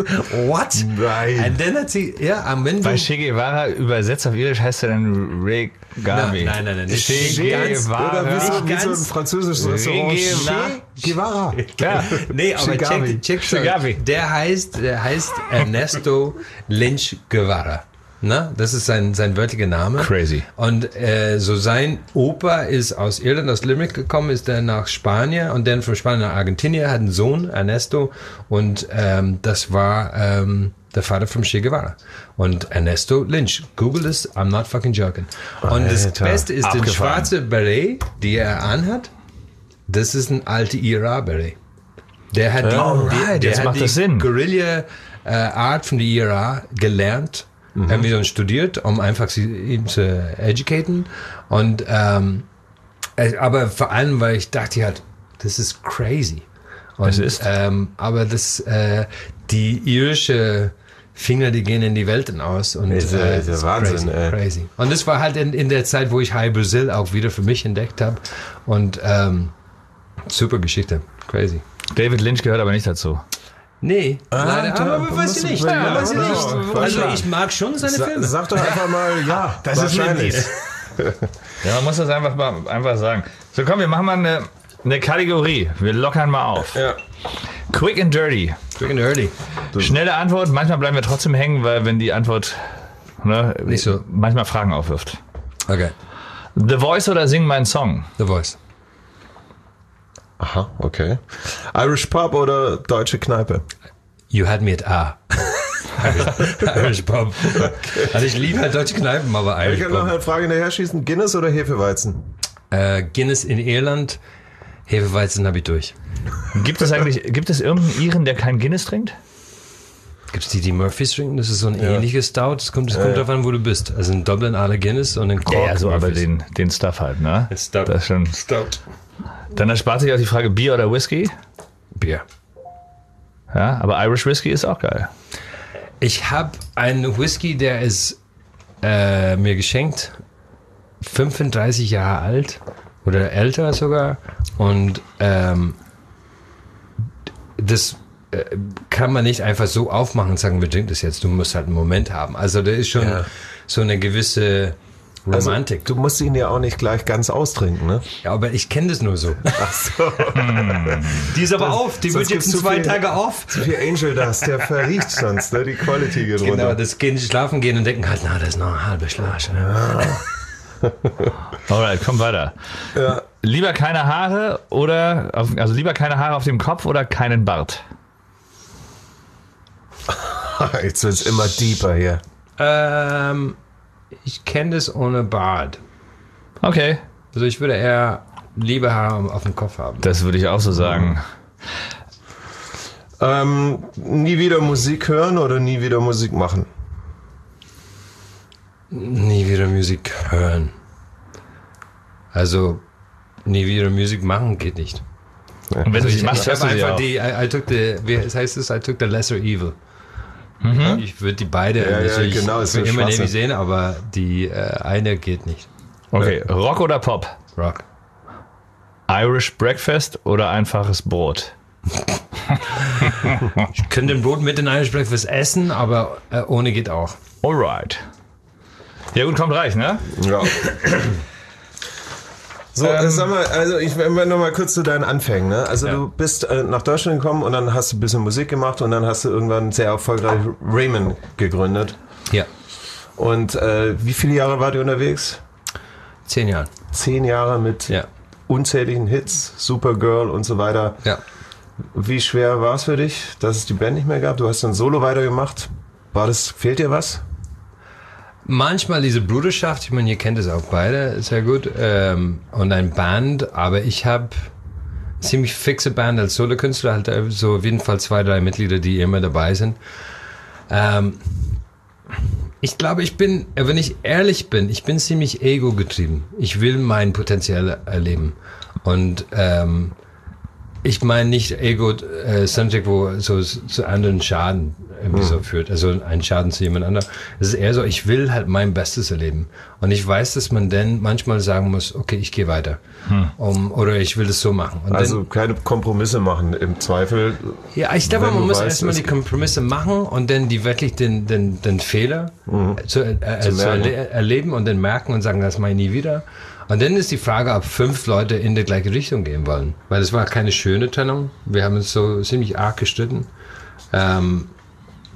What? Nein. Und dann hat sie, ja, am Ende... Bei Che Guevara übersetzt auf Irisch heißt er dann Ray Garvey. Nein, nein, nein, nicht Che ganz. Guevara. Oder wie so, wie so ein ganz. französisches Restaurant. Che Che Guevara. Ja. Nee, aber Chegavi. check, check Chegavi. Der heißt, der heißt Ernesto Lynch Guevara. Ne? Das ist sein, sein wörtlicher Name. Crazy. Und äh, so sein Opa ist aus Irland, aus Limerick gekommen, ist dann nach Spanien und dann von Spanien nach Argentinien, hat einen Sohn, Ernesto, und ähm, das war ähm, der Vater von Che Guevara. Und Ernesto Lynch. Google es, I'm not fucking joking. Und das Alter. Beste ist, Abgefahren. den schwarze Beret, die er anhat, das ist ein alter I R A-Beret. Der hat die, Alright, der, der jetzt hat macht die das Sinn. Guerilla-Art von der I R A gelernt, mhm. irgendwie so studiert, um einfach sie, ihn zu educaten. Und ähm, äh, aber vor allem, weil ich dachte halt, das ist crazy. Und, Es ist. Ähm, aber das, äh, die irische Finger, die gehen in die Welt aus. Und, Ist ja- äh, ist ja das Wahnsinn, crazy, ey. crazy. Und das war halt in, in der Zeit, wo ich High Brazil auch wieder für mich entdeckt habe. Und ähm, super Geschichte. Crazy. David Lynch gehört aber nicht dazu. Nee, leider, da aber weiß ich muss- nicht. ja, weiß ich genau. nicht. Also Klar. ich mag schon seine Sa Filme. sag doch einfach mal, ja, Das ist wahrscheinlich. Ja, man muss das einfach mal einfach sagen. So, komm, wir machen mal eine, eine Kategorie. Wir lockern mal auf. Ja. Quick and dirty. Quick and early. Schnelle Antwort. Manchmal bleiben wir trotzdem hängen, weil wenn die Antwort ne, Nicht so. manchmal Fragen aufwirft. Okay. The Voice oder Sing meinen Song? The Voice. Aha, okay. Irish Pub oder deutsche Kneipe? You had me at A. Irish, Irish Pub. Also ich liebe halt deutsche Kneipen, aber Ich Irish kann noch Pub. eine Frage hinterher schießen. Guinness oder Hefeweizen? Äh, Guinness in Irland, Hefeweizen habe ich durch. Gibt es eigentlich, gibt es irgendeinen Iren, der kein Guinness trinkt? Gibt es die, die Murphys trinken? Das ist so ein ähnliches Stout. Das kommt, das kommt darauf an, wo du bist. Also in Dublin alle Guinness und in Cork Ja, so aber Murphys. den, den Stuff halt, ne? Stout. Das ist schon. Stout. Dann erspart sich auch die Frage Bier oder Whisky. Bier. Ja, aber Irish Whisky ist auch geil. Ich habe einen Whisky, der ist äh, mir geschenkt, fünfunddreißig Jahre alt oder älter sogar, und ähm, das äh, kann man nicht einfach so aufmachen und sagen, wir trinken das jetzt, du musst halt einen Moment haben. Also da ist schon Ja. so eine gewisse Romantik. Also, du musst ihn ja auch nicht gleich ganz austrinken, ne? Ja, aber ich kenne das nur so. Ach so. Die ist aber auf, die sonst wird jetzt gibt's in zu zwei viel- Tage auf. Zu viel Angel Dust, der verriecht sonst, ne? Die Quality geht Genau, runter. das Kind schlafen gehen und denken halt, na, das ist noch eine halbe Flasche. Alright, komm weiter. Ja. Lieber keine Haare oder, auf, also lieber keine Haare auf dem Kopf oder keinen Bart? Jetzt wird's immer deeper hier. Ähm, ich kenne das ohne Bart. Okay, Also ich würde eher lieber Haare auf dem Kopf haben. das würde ich auch so sagen. Ähm, nie wieder Musik hören oder nie wieder Musik machen? Nie wieder Musik hören. Also nie wieder Musik machen geht nicht. Und wenn du sie Ich, machst, ich hörst habe du sie einfach auch. die, I, I took the, wie heißt es, I took the lesser evil. Ich würde die beide Ja, ja, natürlich genau, ist für so immer Schwachsinn. nämlich sehen, aber die äh, eine geht nicht. Okay, Rock oder Pop? Rock. Irish Breakfast oder einfaches Brot? Ich könnte ein Brot mit in Irish Breakfast essen, aber äh, ohne geht auch. Alright. Ja gut, kommt reich, ne? Ja. So, Ähm, äh, sag mal, also ich wenn wir noch mal kurz zu deinen Anfängen, ne? Also Ja. du bist äh, nach Deutschland gekommen und dann hast du ein bisschen Musik gemacht und dann hast du irgendwann sehr erfolgreich Raymond gegründet. Ja. Und äh, wie viele Jahre wart ihr unterwegs? Zehn Jahre. Zehn Jahre mit Ja. unzähligen Hits, Supergirl und so weiter. Ja. Wie schwer war es für dich, dass es die Band nicht mehr gab? Du hast dann Solo weitergemacht. War das, fehlt dir was? Manchmal diese Bruderschaft, ich meine, ihr kennt es auch beide sehr gut, ähm, und ein Band, aber ich habe ziemlich fixe Band als Solokünstler, halt äh, so auf jeden Fall zwei, drei Mitglieder, die immer dabei sind. Ähm, ich glaube, ich bin, äh, wenn ich ehrlich bin, ich bin ziemlich ego-getrieben. Ich will mein Potenzial erleben. Und ähm, ich meine nicht ego-centric, wo so zu anderen Schaden irgendwie so führt, also ein Schaden zu jemand anderem. Es ist eher so, ich will halt mein Bestes erleben. Und ich weiß, dass man dann manchmal sagen muss, okay, ich gehe weiter. Um, oder ich will das so machen. Und Also dann, keine Kompromisse machen im Zweifel. ja, ich glaube, wenn man du muss weißt, erstmal es die gibt- Kompromisse machen und dann die wirklich den, den, den Fehler zu, äh, zu merken. erle erleben und dann merken und sagen, das mache ich nie wieder. Und dann ist die Frage, ob fünf Leute in die gleiche Richtung gehen wollen. Weil es war keine schöne Trennung. Wir haben uns so ziemlich arg gestritten. Ähm,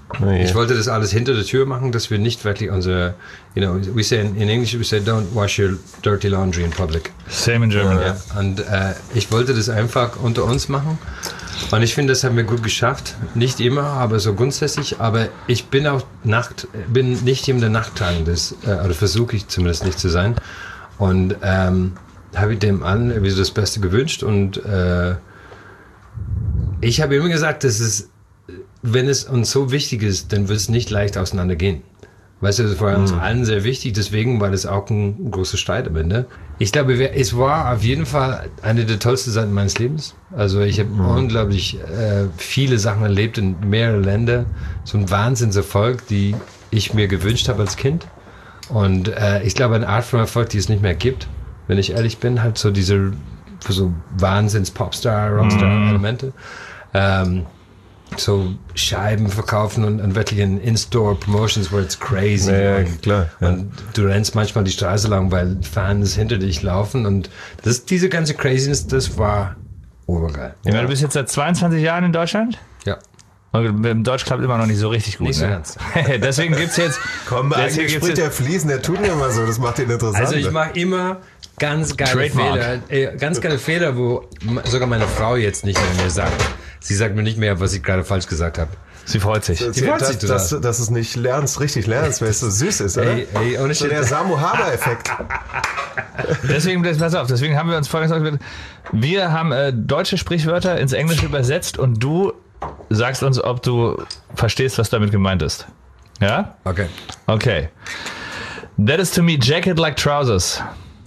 Nee. Ich wollte das alles hinter der Tür machen, dass wir nicht wirklich unsere, you know, we say in, in English, we say don't wash your dirty laundry in public. Same in German. Ja. Und äh, ich wollte das einfach unter uns machen. Und ich finde, das haben wir gut geschafft. Nicht immer, aber so grundsätzlich. Aber ich bin auch Nacht, bin nicht jemand, der Nachttagen ist, äh, oder versuche ich zumindest nicht zu sein. Und ähm, habe ich dem an irgendwie so das Beste gewünscht. Und äh, ich habe immer gesagt, dass es, wenn es uns so wichtig ist, dann wird es nicht leicht auseinandergehen. Weißt du, das war uns mhm. allen sehr wichtig, deswegen war das auch ein großer Streit am Ende. Ich glaube, es war auf jeden Fall eine der tollsten Seiten meines Lebens. Also ich habe mhm. unglaublich äh, viele Sachen erlebt in mehreren Ländern. So ein Wahnsinnserfolg, die ich mir gewünscht habe als Kind. Und äh, ich glaube, eine Art von Erfolg, die es nicht mehr gibt, wenn ich ehrlich bin, halt so diese so Wahnsinns-Popstar, Rockstar-Elemente. Mhm. Ähm, so Scheiben verkaufen und, und wirklich in In-Store-Promotions, where it's crazy. Ja, und, klar. Ja. Und du rennst manchmal die Straße lang, weil Fans hinter dich laufen und das, diese ganze Craziness, das war obergeil. Ich meine, du bist jetzt seit zweiundzwanzig Jahren in Deutschland? Ja. Und im Deutsch klappt immer noch nicht so richtig gut. Nicht so ne? ganz. Deswegen gibt's jetzt... Komm, eigentlich spricht der Fließen, der tut mir immer so, das macht ihn interessant. Also ich mache immer ganz geile Fehler, äh, ganz geile Fehler, wo sogar meine Frau jetzt nicht mehr mir sagt. Sie sagt mir nicht mehr, was ich gerade falsch gesagt habe. Sie freut sich. Sie freut dass, sich total. dass, dass es nicht lernst, richtig lernst, weil es so süß ist, oder? Ey, ey, ohne so Shit. der Samu Haber-Effekt. Deswegen, pass auf, deswegen haben wir uns folgendes ausgedacht. Wir haben äh, deutsche Sprichwörter ins Englische übersetzt und du sagst uns, ob du verstehst, was damit gemeint ist. Ja? Okay. Okay. That is to me jacket like trousers.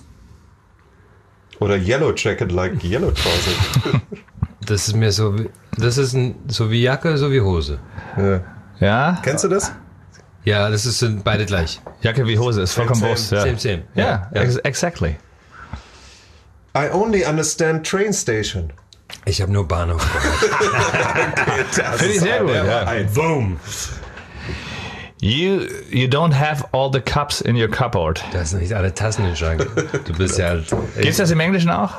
Oder Yellow Jacket like Yellow Trousers. Das ist mir so, wie- das ist ein, so wie Jacke, so wie Hose. Ja. Ja? Kennst du das? Ja, das ist, sind beide gleich. Jacke wie Hose ist vollkommen same, bewusst. Ja, Same, same. ja, Ja. ex exactly. I only understand train station. Ich habe nur Bahnhof. Finde ich sehr gut. Der war Ja. ein. Boom. You, you don't have all the cups in your cupboard. Da sind nicht alle Tassen im Schrank. Du bist ja halt. Gibt's das im Englischen auch?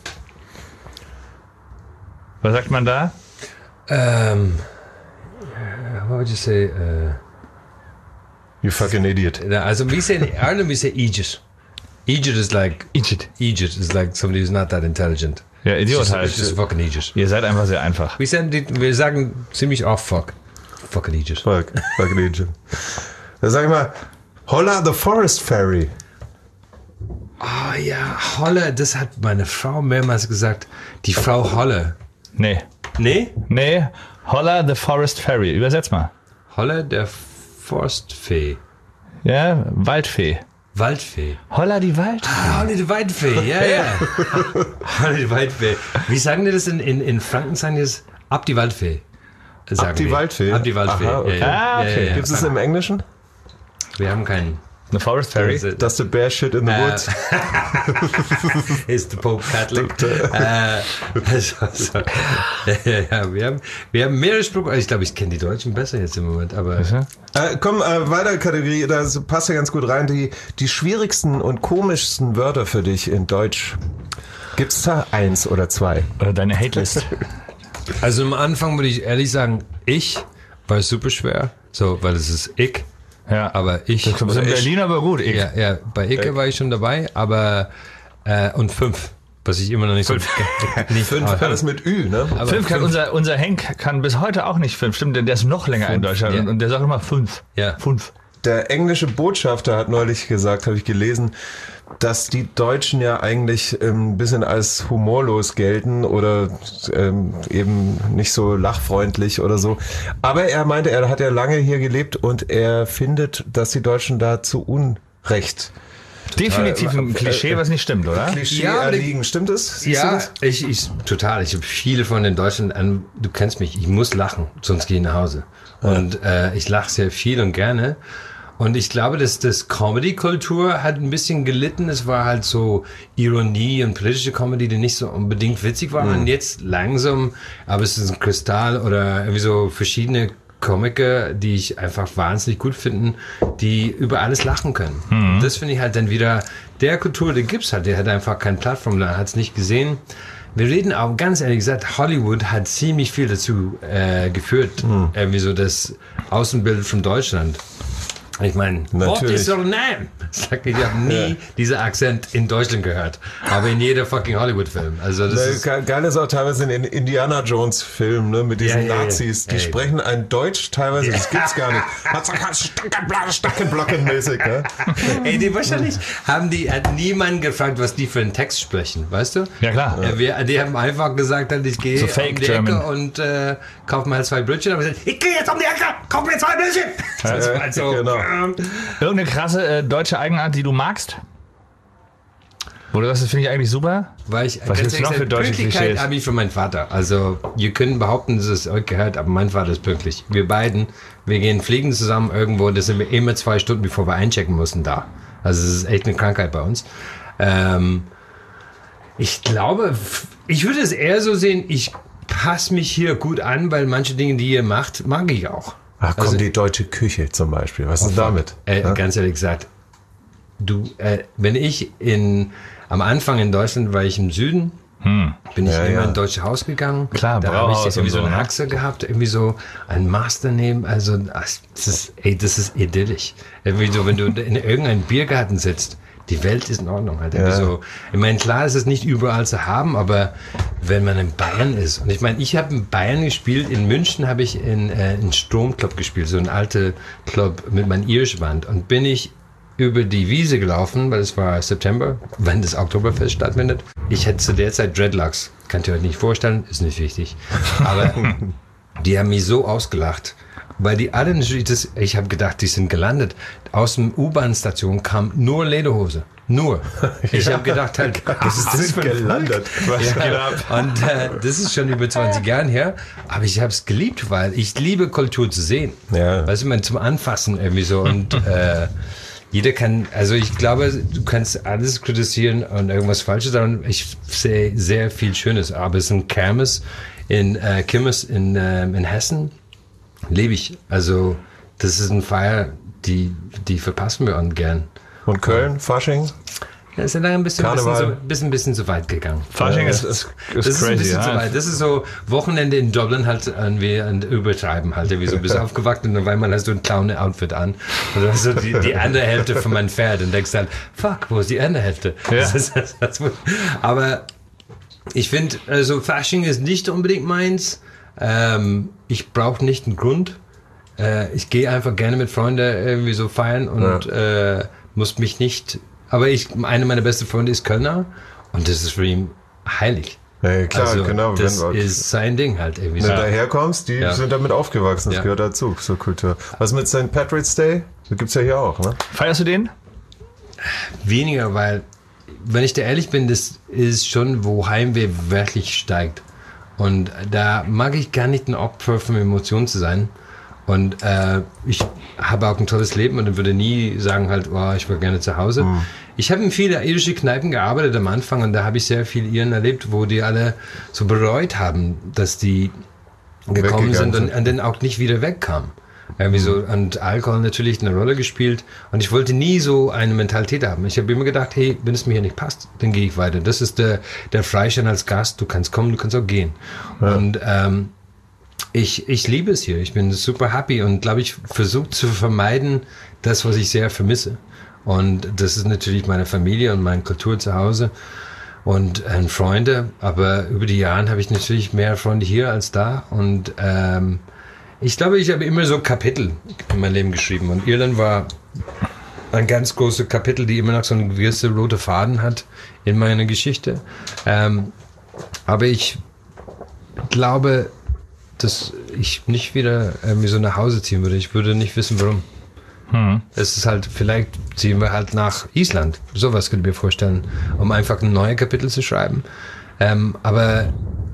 Was sagt man da? Ähm, what would you say? Uh, You fucking idiot. also we say in Ireland we say Aegis. Aegis is like Idiot. Aegis is like somebody who's not that intelligent. Ja, Idiot It's just, heißt. it's just fucking Aegis. Ihr seid einfach sehr einfach. Wir, sagen, wir sagen ziemlich oft fuck. Fucking Aegis. Fuck, fucking idiot. Dann sag ich mal, Holla the Forest Fairy. Ah ja, Holle, das hat meine Frau mehrmals gesagt. Die Frau Holle. Nee. Nee? Nee, Holla the Forest Fairy. Übersetz mal. Holle der Forstfee. Ja, Waldfee. Waldfee. Holla die Waldfee. Ah, Holle die Waldfee, ja, ja. Holle die Waldfee. Wie sagen die das in, in, in Franken? Sagen die das ab die Waldfee? Sagen Ab die die. Waldfee? Ab die Waldfee. Aha, okay. Ja, ja. Ah, okay. Ja, ja, ja. Gibt es im Englischen? Wir haben keinen. The Forest Fairy. Das- Does the bear shit in the Äh, woods? Ist der Pope Catholic? äh, also, also, ja, ja, wir haben, wir haben mehrere Sprüche. Ich glaube, ich kenne die Deutschen besser jetzt im Moment, aber Äh, komm, äh, weiter Kategorie, das passt ja ganz gut rein. Die, die schwierigsten und komischsten Wörter für dich in Deutsch. Gibt's da eins oder zwei? Oder deine Hate-List. also am Anfang würde ich ehrlich sagen, ich war super schwer, so, weil es ist ich, Ja. aber ich. Das ist in Berlin aber gut. Ich. Ja, ja, bei Icke war ich schon dabei, aber äh, und fünf, was ich immer noch nicht Fünf. so nicht Fünf, aber- alles mit Ü, ne? aber Fünf kann unser, unser Henk kann bis heute auch nicht fünf. Stimmt, denn der ist noch länger in Deutschland ja. und, und der sagt immer fünf. Ja. Fünf. Der englische Botschafter hat neulich gesagt, habe ich gelesen, dass die Deutschen ja eigentlich ähm, ein bisschen als humorlos gelten oder ähm, eben nicht so lachfreundlich oder so. Aber er meinte, er hat ja lange hier gelebt und er findet, dass die Deutschen da zu Unrecht Definitiv ein Äh, Klischee, was nicht stimmt, oder? Klischee Ja, aber die- erliegen. Stimmt es? Siehst du Ja, das? ich, ich total. Ich habe viele von den Deutschen an. Du kennst mich. Ich muss lachen, sonst gehe ich nach Hause. Und äh, ich lache sehr viel und gerne. Und ich glaube, dass das Comedy-Kultur hat ein bisschen gelitten. Es war halt so Ironie und politische Comedy, die nicht so unbedingt witzig war. Und jetzt langsam, aber es ist ein Kristall oder irgendwie so verschiedene Komiker, die ich einfach wahnsinnig gut finde, die über alles lachen können. Und das finde ich halt dann wieder, der Kultur, der gibt's halt, der hat einfach keine Plattform, der hat es nicht gesehen. wir reden auch ganz ehrlich gesagt, Hollywood hat ziemlich viel dazu äh, geführt, hm. irgendwie so das Außenbild von Deutschland. Ich meine, what is your name? Sag ich, ich habe nie ja. diesen Akzent in Deutschland gehört, aber in jeder fucking Hollywood-Film. Also das ist geil ist auch teilweise in den Indiana Jones-Filmen, ne, mit diesen ja, ja, Nazis, die ja, sprechen ein Deutsch teilweise, das gibt's gar nicht. Stackenblocken-mäßig, ne? Ey, die wahrscheinlich haben die, hat niemand gefragt, was die für einen Text sprechen, weißt du? Ja, klar. Ja. Wir, die haben einfach gesagt, ich gehe so um die German. Ecke und äh, kaufe mal zwei Brötchen. Aber ich, ich gehe jetzt um die Ecke, kauf mir zwei Brötchen. Das ja, war so, genau. ähm, Irgendeine krasse äh, deutsche Eigenart, die du magst? Oder das finde ich eigentlich super? Weil ich, Was gibt es noch für deutsche Klischees? Habe ich von meinem Vater. Also, ihr könnt behaupten, dass es euch gehört, aber mein Vater ist pünktlich. Wir beiden, wir gehen fliegen zusammen irgendwo, da sind wir immer zwei Stunden, bevor wir einchecken mussten, da. Also, es ist echt eine Krankheit bei uns. Ähm, ich glaube, ich würde es eher so sehen, ich passe mich hier gut an, weil manche Dinge, die ihr macht, mag ich auch. Ach komm, also, die deutsche Küche zum Beispiel. Was ist damit? Äh, ja? Ganz ehrlich gesagt, du, äh, wenn ich in, am Anfang in Deutschland war ich im Süden, hm. bin ich ja, immer ja. in ein deutsches Haus gegangen. Klar, da habe ich irgendwie so eine so, Haxe gehabt, irgendwie so ein Master nehmen. Also das ist, ey, das ist idyllisch. Irgendwie so, wenn du in irgendeinem Biergarten sitzt. Die Welt ist in Ordnung. Halt. Ja. So, ich meine, klar ist es nicht überall zu haben, aber wenn man in Bayern ist, und ich meine, ich habe in Bayern gespielt, in München habe ich in äh, einen Stromclub gespielt, so ein alter Club mit meinem Irschwand, und bin ich über die Wiese gelaufen, weil es war September, wenn das Oktoberfest stattfindet. Ich hatte zu der Zeit Dreadlocks, könnt ihr euch nicht vorstellen, ist nicht wichtig, aber die haben mich so ausgelacht. Weil die alle, das, ich habe gedacht, die sind gelandet. Aus dem U-Bahn-Station kam nur Lederhose. Nur. Ich ja, habe gedacht, halt, was ist das für ein gelandet? Ja. Und äh, das ist schon über zwanzig Jahren her. Aber ich habe es geliebt, weil ich liebe Kultur zu sehen. Ja. Weißt du, man zum Anfassen irgendwie so. Und äh, jeder kann, also ich glaube, du kannst alles kritisieren und irgendwas Falsches sagen. Ich sehe sehr viel Schönes. Aber es ist ein Kirmes in äh, Kirmes in, äh, in Hessen. Lebe ich. Also, das ist eine Feier, die, die verpassen wir ungern. Und Köln, Fasching? Das ist ja dann ein bisschen, bisschen, so, bisschen, bisschen zu weit gegangen. Fasching ist, ist, ist, das ist crazy, ein bisschen ja. zu weit. Das ist so Wochenende in Dublin halt irgendwie übertreiben halt. Wie so, bist aufgewacht und auf einmal hast du ein Clown-Outfit an. Und dann hast du die, die andere Hälfte von meinem Pferd und denkst halt, fuck, wo ist die andere Hälfte? Ja. Das ist, das, das, aber ich finde, also Fasching ist nicht unbedingt meins. Ähm, ich brauche nicht einen Grund. Äh, ich gehe einfach gerne mit Freunden irgendwie so feiern und ja. äh, muss mich nicht. Aber ich, einer meiner besten Freunde ist Kölner und das ist für ihn heilig. Ja, klar, also, genau. Das wenn ist sein Ding halt irgendwie. Wenn so. du daherkommst, die ja. sind damit aufgewachsen. Das ja. gehört dazu, zur Kultur. Was mit Sankt Patrick's Day? Das gibt's ja hier auch, ne? Feierst du den? Weniger, weil, wenn ich dir ehrlich bin, das ist schon, wo Heimweh wirklich steigt. Und da mag ich gar nicht ein Opfer von Emotionen zu sein. Und äh, ich habe auch ein tolles Leben und würde nie sagen halt, oh, ich war gerne zu Hause. Mhm. Ich habe in viele irische Kneipen gearbeitet am Anfang und da habe ich sehr viel Iren erlebt, wo die alle so bereut haben, dass die gekommen sind und, und dann auch nicht wieder wegkamen. Irgendwie so, und Alkohol natürlich eine Rolle gespielt. Und ich wollte nie so eine Mentalität haben. Ich habe immer gedacht, hey, wenn es mir hier nicht passt, dann gehe ich weiter. Das ist der, der Freischein als Gast. Du kannst kommen, du kannst auch gehen. Ja. Und ähm, ich, ich liebe es hier. Ich bin super happy und glaube ich, versuche zu vermeiden, das, was ich sehr vermisse. Und das ist natürlich meine Familie und meine Kultur zu Hause und äh, Freunde. Aber über die Jahre habe ich natürlich mehr Freunde hier als da. Und ähm, ich glaube, ich habe immer so Kapitel in mein Leben geschrieben. Und Irland war ein ganz großes Kapitel, die immer noch so einen gewissen roten Faden hat in meiner Geschichte. Ähm, aber ich glaube, dass ich nicht wieder irgendwie so nach Hause ziehen würde. Ich würde nicht wissen, warum. Hm. Es ist halt, vielleicht ziehen wir halt nach Island. Sowas könnte ich mir vorstellen, um einfach ein neues Kapitel zu schreiben. Ähm, aber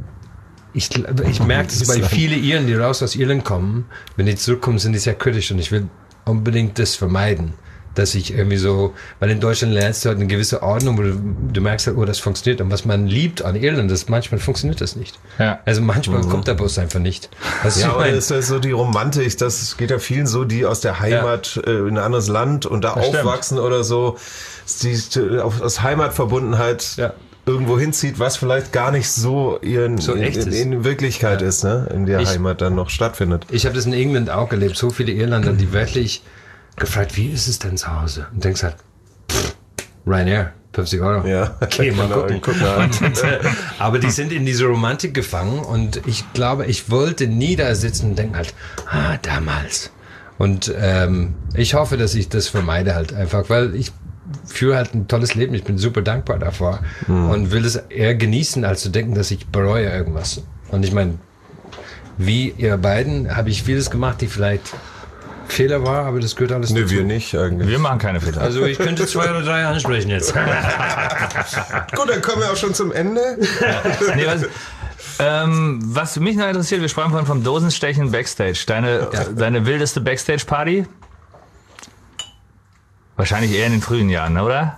ich, ich merke das bei vielen Iren, die raus aus Irland kommen, wenn die zurückkommen, sind die sehr kritisch und ich will unbedingt das vermeiden. Dass ich irgendwie so, weil in Deutschland lernst du halt eine gewisse Ordnung, wo du, du merkst halt, oh, das funktioniert. Und was man liebt an Irland, das manchmal funktioniert das nicht. Ja. Also manchmal mhm. kommt der Bus einfach nicht. Was ja, aber ist das so die Romantik, das geht ja vielen so, die aus der Heimat ja. äh, in ein anderes Land und da das aufwachsen stimmt. oder so, die aus Heimatverbundenheit. Ja. irgendwo hinzieht, was vielleicht gar nicht so in, So in, echt in, ist. in Wirklichkeit Ja. ist, ne? In der Ich- Heimat dann noch stattfindet. Ich habe das in England auch erlebt. So viele Irländer, die wirklich gefragt, wie ist es denn zu Hause? Und denkst halt, pff, Ryanair, fünfzig Euro. Ja. Okay, mal Genau, gucken. guck mal an. Und, äh, aber die sind in diese Romantik gefangen und ich glaube, ich wollte nie da sitzen und denken halt, ah, damals. Und ähm, ich hoffe, dass ich das vermeide halt einfach, weil ich führe halt ein tolles Leben. Ich bin super dankbar davor und will es eher genießen, als zu denken, dass ich bereue irgendwas. Und ich meine, wie ihr beiden, habe ich vieles gemacht, die vielleicht Fehler war, aber das gehört alles Nö, dazu. wir nicht eigentlich. Wir machen keine Fehler. Also ich könnte zwei oder drei ansprechen jetzt. Gut, dann kommen wir auch schon zum Ende. Nee, was, ähm, was mich noch interessiert, wir sprachen vorhin vom Dosenstechen Backstage. Deine, deine wildeste Backstage-Party? Wahrscheinlich eher in den frühen Jahren, oder?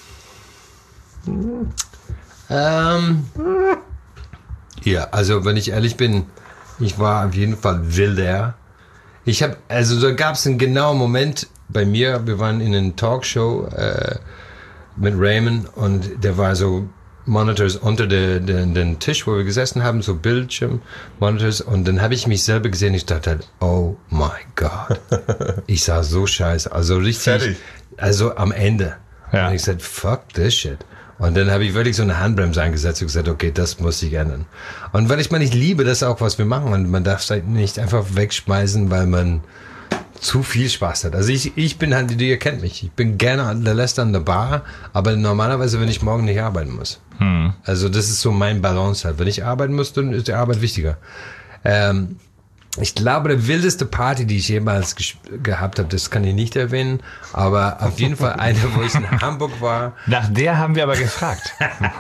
Ähm, ja, also wenn ich ehrlich bin, ich war auf jeden Fall wilder. Ich habe, also da gab es einen genauen Moment bei mir. Wir waren in einer Talkshow äh, mit Raymond und der war so Monitors unter de, de, den Tisch, wo wir gesessen haben, so Bildschirm-Monitors. Und dann habe ich mich selber gesehen. Ich dachte halt, oh my God, ich sah so scheiße, also richtig, Fertig. also am Ende. Ja. Und ich sagte, fuck this shit. Und dann habe ich wirklich so eine Handbremse eingesetzt und gesagt, okay, das muss sich ändern. Und weil ich meine, ich liebe das auch, was wir machen. Und man darf es halt nicht einfach wegschmeißen, weil man zu viel Spaß hat. Also ich, ich bin halt, ihr kennt mich, ich bin gerne der Lester an der Bar, aber normalerweise, wenn ich morgen nicht arbeiten muss. Hm. Also das ist so mein Balance halt. Wenn ich arbeiten muss, dann ist die Arbeit wichtiger. Ähm, ich glaube, die wildeste Party, die ich jemals ges- gehabt habe, das kann ich nicht erwähnen, aber auf jeden Fall eine, wo ich in Hamburg war. Nach der haben wir aber gefragt.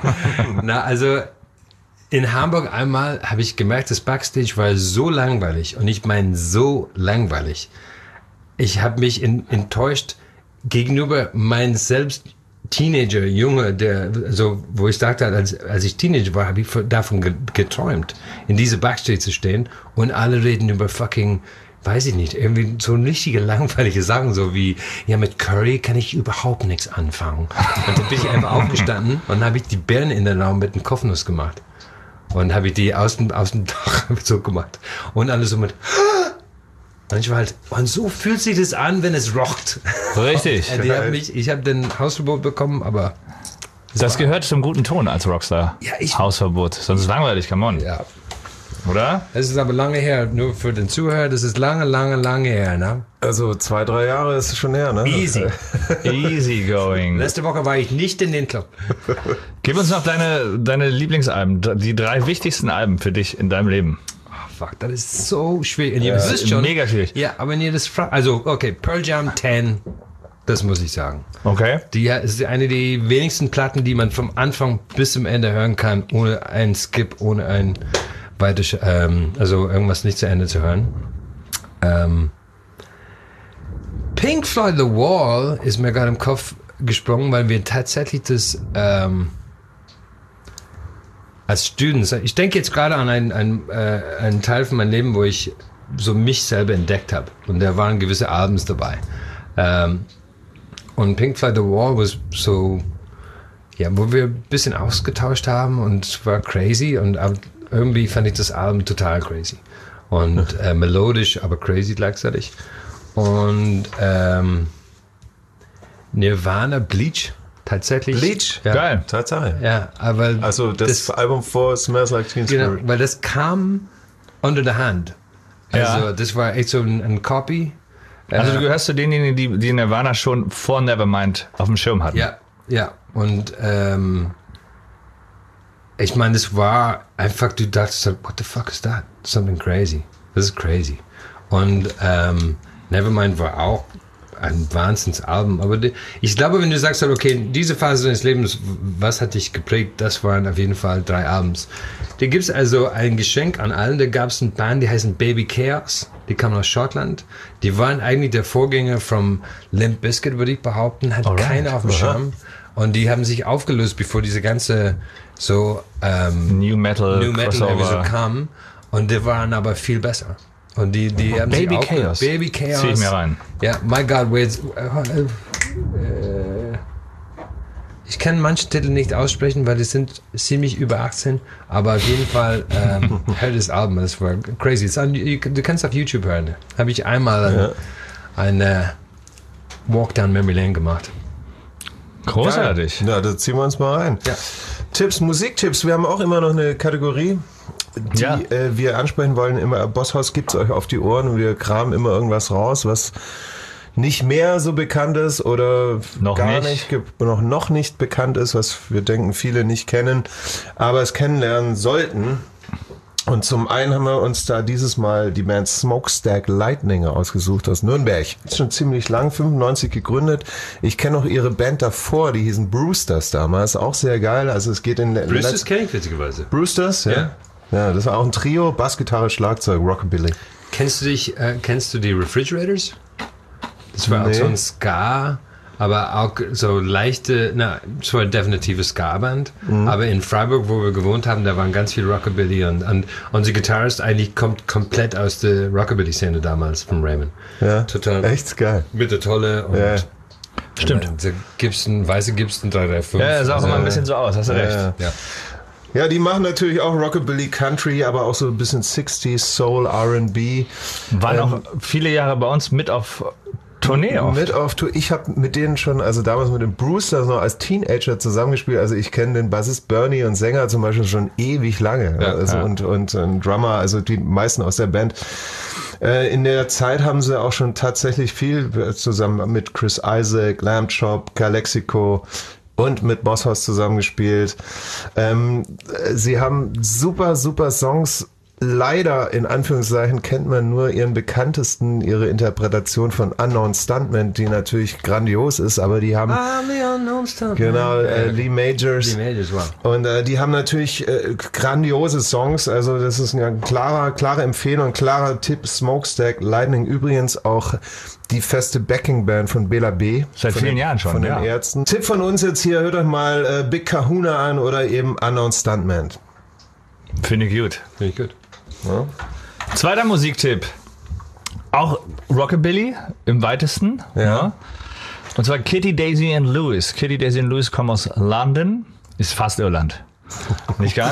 Na, also in Hamburg einmal habe ich gemerkt, das Backstage war so langweilig und ich meine so langweilig. Ich habe mich in, enttäuscht gegenüber meinen selbst Teenager, Junge, der, also, wo ich dachte, als, als ich Teenager war, habe ich davon ge- geträumt, in diese Backstage zu stehen und alle reden über fucking, weiß ich nicht, irgendwie so richtige langweilige Sachen, so wie, ja, mit Curry kann ich überhaupt nichts anfangen. Und dann bin ich einfach aufgestanden und habe ich die Birne in den Raum mit einem Kopfnuss gemacht. Und habe ich die aus dem, aus dem Dach so gemacht. Und alle so mit, und ich war halt, und so fühlt sich das an, wenn es rockt. Richtig. Die haben mich, ich habe den Hausverbot bekommen, aber Das gehört zum guten Ton als Rockstar. Ja, ich- Hausverbot. Sonst ist es langweilig, come on. ja. Oder? Es ist aber lange her, nur für den Zuhörer, das ist lange, lange, lange her, ne? Also zwei, drei Jahre ist es schon her, ne? Easy. Easy going. Letzte Woche war ich nicht in den Club. Gib uns noch deine, deine Lieblingsalben, die drei wichtigsten Alben für dich in deinem Leben. Oh, fuck, das ist so schwierig. Und ihr wisst es schon. mega schwierig. Ja, aber wenn ihr das fragt, also, okay, Pearl Jam zehn, das muss ich sagen. Okay. Die ist eine der wenigsten Platten, die man vom Anfang bis zum Ende hören kann, ohne einen Skip, ohne ein weiter, ähm, also irgendwas nicht zu Ende zu hören. Ähm, Pink Floyd The Wall ist mir gerade im Kopf gesprungen, weil wir tatsächlich das ähm, als Students, ich denke jetzt gerade an einen, einen, äh, einen Teil von meinem Leben, wo ich so mich selber entdeckt habe und da waren gewisse Albums dabei. Ähm, und Pink Floyd The Wall war so, ja, wo wir ein bisschen ausgetauscht haben und es war crazy und ab- irgendwie fand ich das Album total crazy. Und äh, melodisch, aber crazy gleichzeitig. Und ähm, Nirvana, Bleach, tatsächlich. Bleach? Ja. Geil. Tatsache. Ja, aber Also das, das- Album vor Smells Like Teen genau, Spirit. weil das kam under the hand. Also Ja. das war echt so ein, ein Copy. Also Äh, du gehörst zu denjenigen, die, die Nirvana schon vor Nevermind auf dem Schirm hatten. Ja, ja. Und ähm, ich meine, das war einfach, du dachtest, so, what the fuck is that? Something crazy. Das ist crazy. Und ähm, Nevermind war auch ein Wahnsinnsalbum. Aber die, ich glaube, wenn du sagst, okay, diese Phase deines Lebens, was hat dich geprägt? Das waren auf jeden Fall drei Albums. Da gibt es also ein Geschenk an allen. Da gab es eine Band, die heißen Baby Chaos. Die kamen aus Schottland. Die waren eigentlich der Vorgänger von Limp Bizkit, würde ich behaupten. Hat Alright. keiner auf dem Schirm. Und die haben sich aufgelöst, bevor diese ganze so ähm, New Metal, New Metal irgendwie so Crossover. kam. Und die waren aber viel besser. Und die, die haben Baby sich auch Chaos. Baby Chaos. Zieh ich mir rein. Ja, my God, where's, äh, äh, Ich kann manche Titel nicht aussprechen, weil die sind ziemlich über achtzehn, aber auf jeden Fall ähm, hör das Album, das war crazy. It's on, you, du kannst auf YouTube hören. Habe ich einmal ein, Ja. ein äh, Walk down Memory Lane gemacht. Großartig. Ja, da ziehen wir uns mal rein. Ja. Tipps, Musiktipps. Wir haben auch immer noch eine Kategorie, die Ja. äh, wir ansprechen wollen. Immer Bosshaus gibt's euch auf die Ohren und wir kramen immer irgendwas raus, was nicht mehr so bekannt ist oder Noch gar nicht. nicht, ge- noch, noch nicht bekannt ist, was wir denken viele nicht kennen, aber es kennenlernen sollten. Und zum einen haben wir uns da dieses Mal die Band Smokestack Lightning ausgesucht aus Nürnberg. Ist schon ziemlich lang, fünfundneunzig gegründet. Ich kenne auch ihre Band davor, die hießen Brewsters damals, auch sehr geil. Also es geht in den Brewsters letzten- kenne ich witzigerweise. Brewsters, ja. Ja. Ja, das war auch ein Trio, Bassgitarre, Schlagzeug, Rockabilly. Kennst du dich, äh, kennst du die Refrigerators? Das war Nee. auch so ein Ska, aber auch so leichte, na, es war eine definitive Ska-Band. Mhm. Aber in Freiburg, wo wir gewohnt haben, da waren ganz viel Rockabilly und, und unser Gitarrist eigentlich kommt komplett aus der Rockabilly-Szene damals von Raymond. Ja, Total. echt geil. Mit der Tolle und Ja. Stimmt. und der Gibson, weiße Gibson drei drei fünf. Ja, er sah auch immer ein bisschen so aus, hast du recht. Ja. Ja. Ja, die machen natürlich auch Rockabilly Country, aber auch so ein bisschen sixties, Soul, R and B. Waren Ähm, auch viele Jahre bei uns mit auf Tournee auch. Mit auf Tour. Ich habe mit denen schon, also damals mit den Brewsters noch als Teenager zusammengespielt. Also ich kenne den Bassist Bernie und Sänger zum Beispiel schon ewig lange. Ja, also ja. Und, und ein Drummer, also die meisten aus der Band. Äh, in der Zeit haben sie auch schon tatsächlich viel zusammen mit Chris Isaac, Lamb Chop, Calexico und mit Bosshaus zusammengespielt. Ähm, sie haben super, super Songs. Leider, in Anführungszeichen, kennt man nur ihren bekanntesten, ihre Interpretation von Unknown Stuntman, die natürlich grandios ist, aber die haben, I'm the unknown stuntman. genau, äh, Lee Majors. Die Majors, wow. Und äh, die haben natürlich äh, grandiose Songs, also das ist eine klare, klare Empfehlung, klarer Tipp, Smokestack Lightning, übrigens auch die feste Backing-Band von Bela B. Seit von vielen den, Jahren schon, Von den ja. Ärzten. Tipp von uns jetzt hier, hört euch mal äh, Big Kahuna an oder eben Unknown Stuntman. Finde ich gut. Finde ich gut. Ja? Zweiter Musiktipp. Auch Rockabilly im weitesten. Ja. Und zwar Kitty, Daisy and Lewis. Kitty, Daisy and Lewis kommen aus London. Ist fast Irland. Nicht ganz.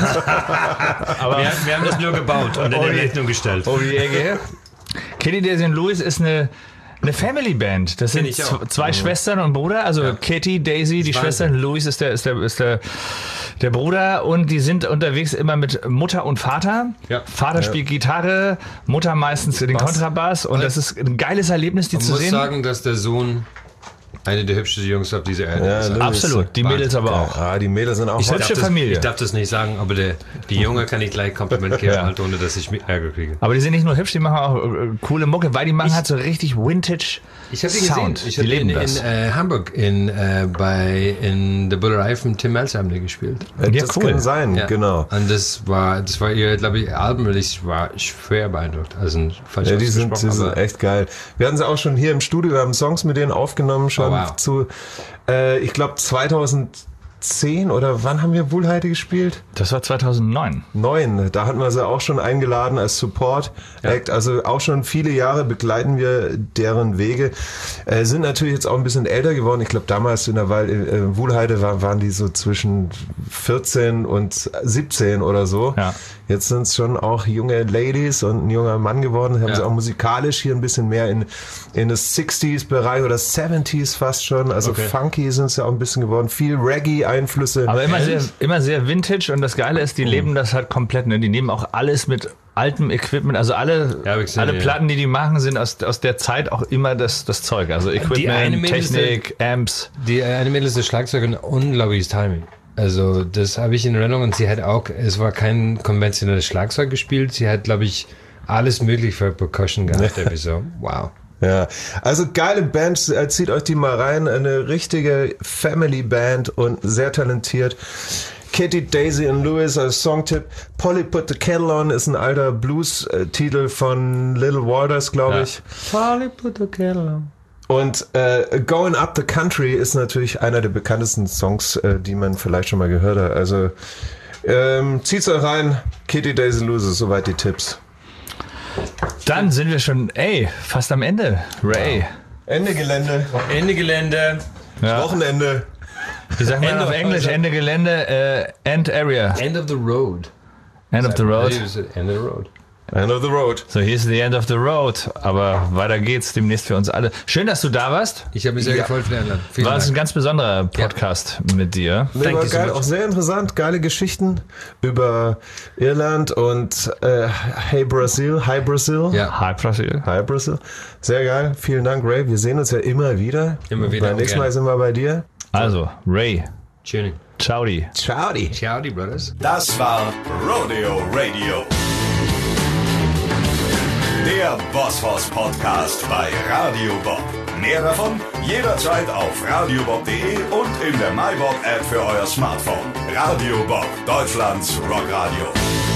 Aber Wir, wir haben das nur gebaut und in Oh, die die- Rechnung gestellt. oh die Ecke. Kitty, Daisy and Lewis ist eine eine Family Band. Das sind ich auch. z- zwei Schwestern und Bruder. Also Kitty, Daisy, die Wahnsinn. Schwestern. Louis ist der ist der ist der der Bruder und die sind unterwegs immer mit Mutter und Vater. Ja. Vater spielt Gitarre, Mutter meistens den Kontrabass und das ist ein geiles Erlebnis, die Man zu muss sehen. sagen, dass der Sohn eine der hübschesten Jungs auf dieser Erde Ja, ist. Louis. Absolut, die Mädels aber auch. Ja, die Mädels sind auch Ich hot. hübsche das, Familie. Ich darf das nicht sagen, aber der, die Junge kann ich gleich Kompliment geben, Ja. halt, ohne dass ich Ärger kriege. Aber die sind nicht nur hübsch, die machen auch äh, coole Mucke, weil die machen halt so richtig Vintage Ich habe die Sound. gesehen. Ich die habe leben in, das. in äh, Hamburg in, äh, bei, in der Bullerei von Tim Melzer haben die gespielt. Äh, Ja, das cool. kann sein, Ja. genau. Und das war, das war ihr, glaube ich, Album-Release, war schwer beeindruckt. Also falsch Ja, die sind, die ausgesprochen, sind aber- echt geil. Wir hatten sie auch schon hier im Studio, wir haben Songs mit denen aufgenommen schon Oh, wow. zu, äh, ich glaube zweitausendzehn oder wann haben wir Wohlheide gespielt? Das war zweitausendneun. Neun. Da hatten wir sie auch schon eingeladen als Support Act. Also auch schon viele Jahre begleiten wir deren Wege. Äh, sind natürlich jetzt auch ein bisschen älter geworden. Ich glaube damals in der Wald, äh, Wohlheide war, waren die so zwischen vierzehn und siebzehn oder so. Ja. Jetzt sind es schon auch junge Ladies und ein junger Mann geworden. Haben Ja. sie auch musikalisch hier ein bisschen mehr in, in das sixties-Bereich oder seventies fast schon. Also Okay. funky sind sie auch ein bisschen geworden. Viel Reggae-Einflüsse. Aber immer sehr, immer sehr Vintage und das Geile ist, die Mhm. leben das halt komplett. Ne? Die nehmen auch alles mit altem Equipment. Also alle, Ja, hab ich gesehen, alle ja. Platten, die die machen, sind aus, aus der Zeit auch immer das, das Zeug. Also eine Equipment, Mädels- Technik, Amps. Die eine Mädel ist der Schlagzeug und unglaubliches Timing. Also das habe ich in Erinnerung und sie hat auch, es war kein konventionelles Schlagzeug gespielt, sie hat, glaube ich, alles möglich für Percussion gehabt. Da hab ich so, wow. Ja, also geile Band, äh, zieht euch die mal rein, eine richtige Family Band und sehr talentiert. Kitty, Daisy and Lewis als Songtipp. Polly Put the Kettle On ist ein alter Blues-Titel von Little Waters, glaube Ja. ich. Und äh, Going Up the Country ist natürlich einer der bekanntesten Songs, äh, die man vielleicht schon mal gehört hat. Also ähm, zieht's euch rein. Kitty, Daisy, Lewis, soweit die Tipps. Dann sind wir schon, ey, fast am Ende. Ray. Ende Gelände, Ende Gelände. Ja. Wochenende. Wie sagt man End auf of- Englisch? Ende Gelände, äh, End Area. End of the road. End of the road. End of the road. End of the road. So, hier ist the end of the road. Aber weiter geht's demnächst für uns alle. Schön, dass du da warst. Ich habe mich sehr Ja. gefreut, Fernand. Vielen War es ein Dank. ganz besonderer Podcast mit dir. Nee, Thank war you so geil, much. auch sehr interessant, geile Geschichten über Irland und äh, Hey Brazil, Hi Brazil. Ja. Hi, Brasil. Hi Brazil. Sehr geil. Vielen Dank, Ray. Wir sehen uns ja immer wieder. Immer wieder, Beim auch nächsten Mal gerne. sind wir bei dir. Also, Ray. Tuning. Ciao. Ciao. Ciao, die Brothers. Das war Rodeo Radio. Der Bosshaus Podcast bei Radio Bob. Mehr davon jederzeit auf radiobob punkt de und in der MyBob App für euer Smartphone. Radio Bob, Deutschlands Rockradio.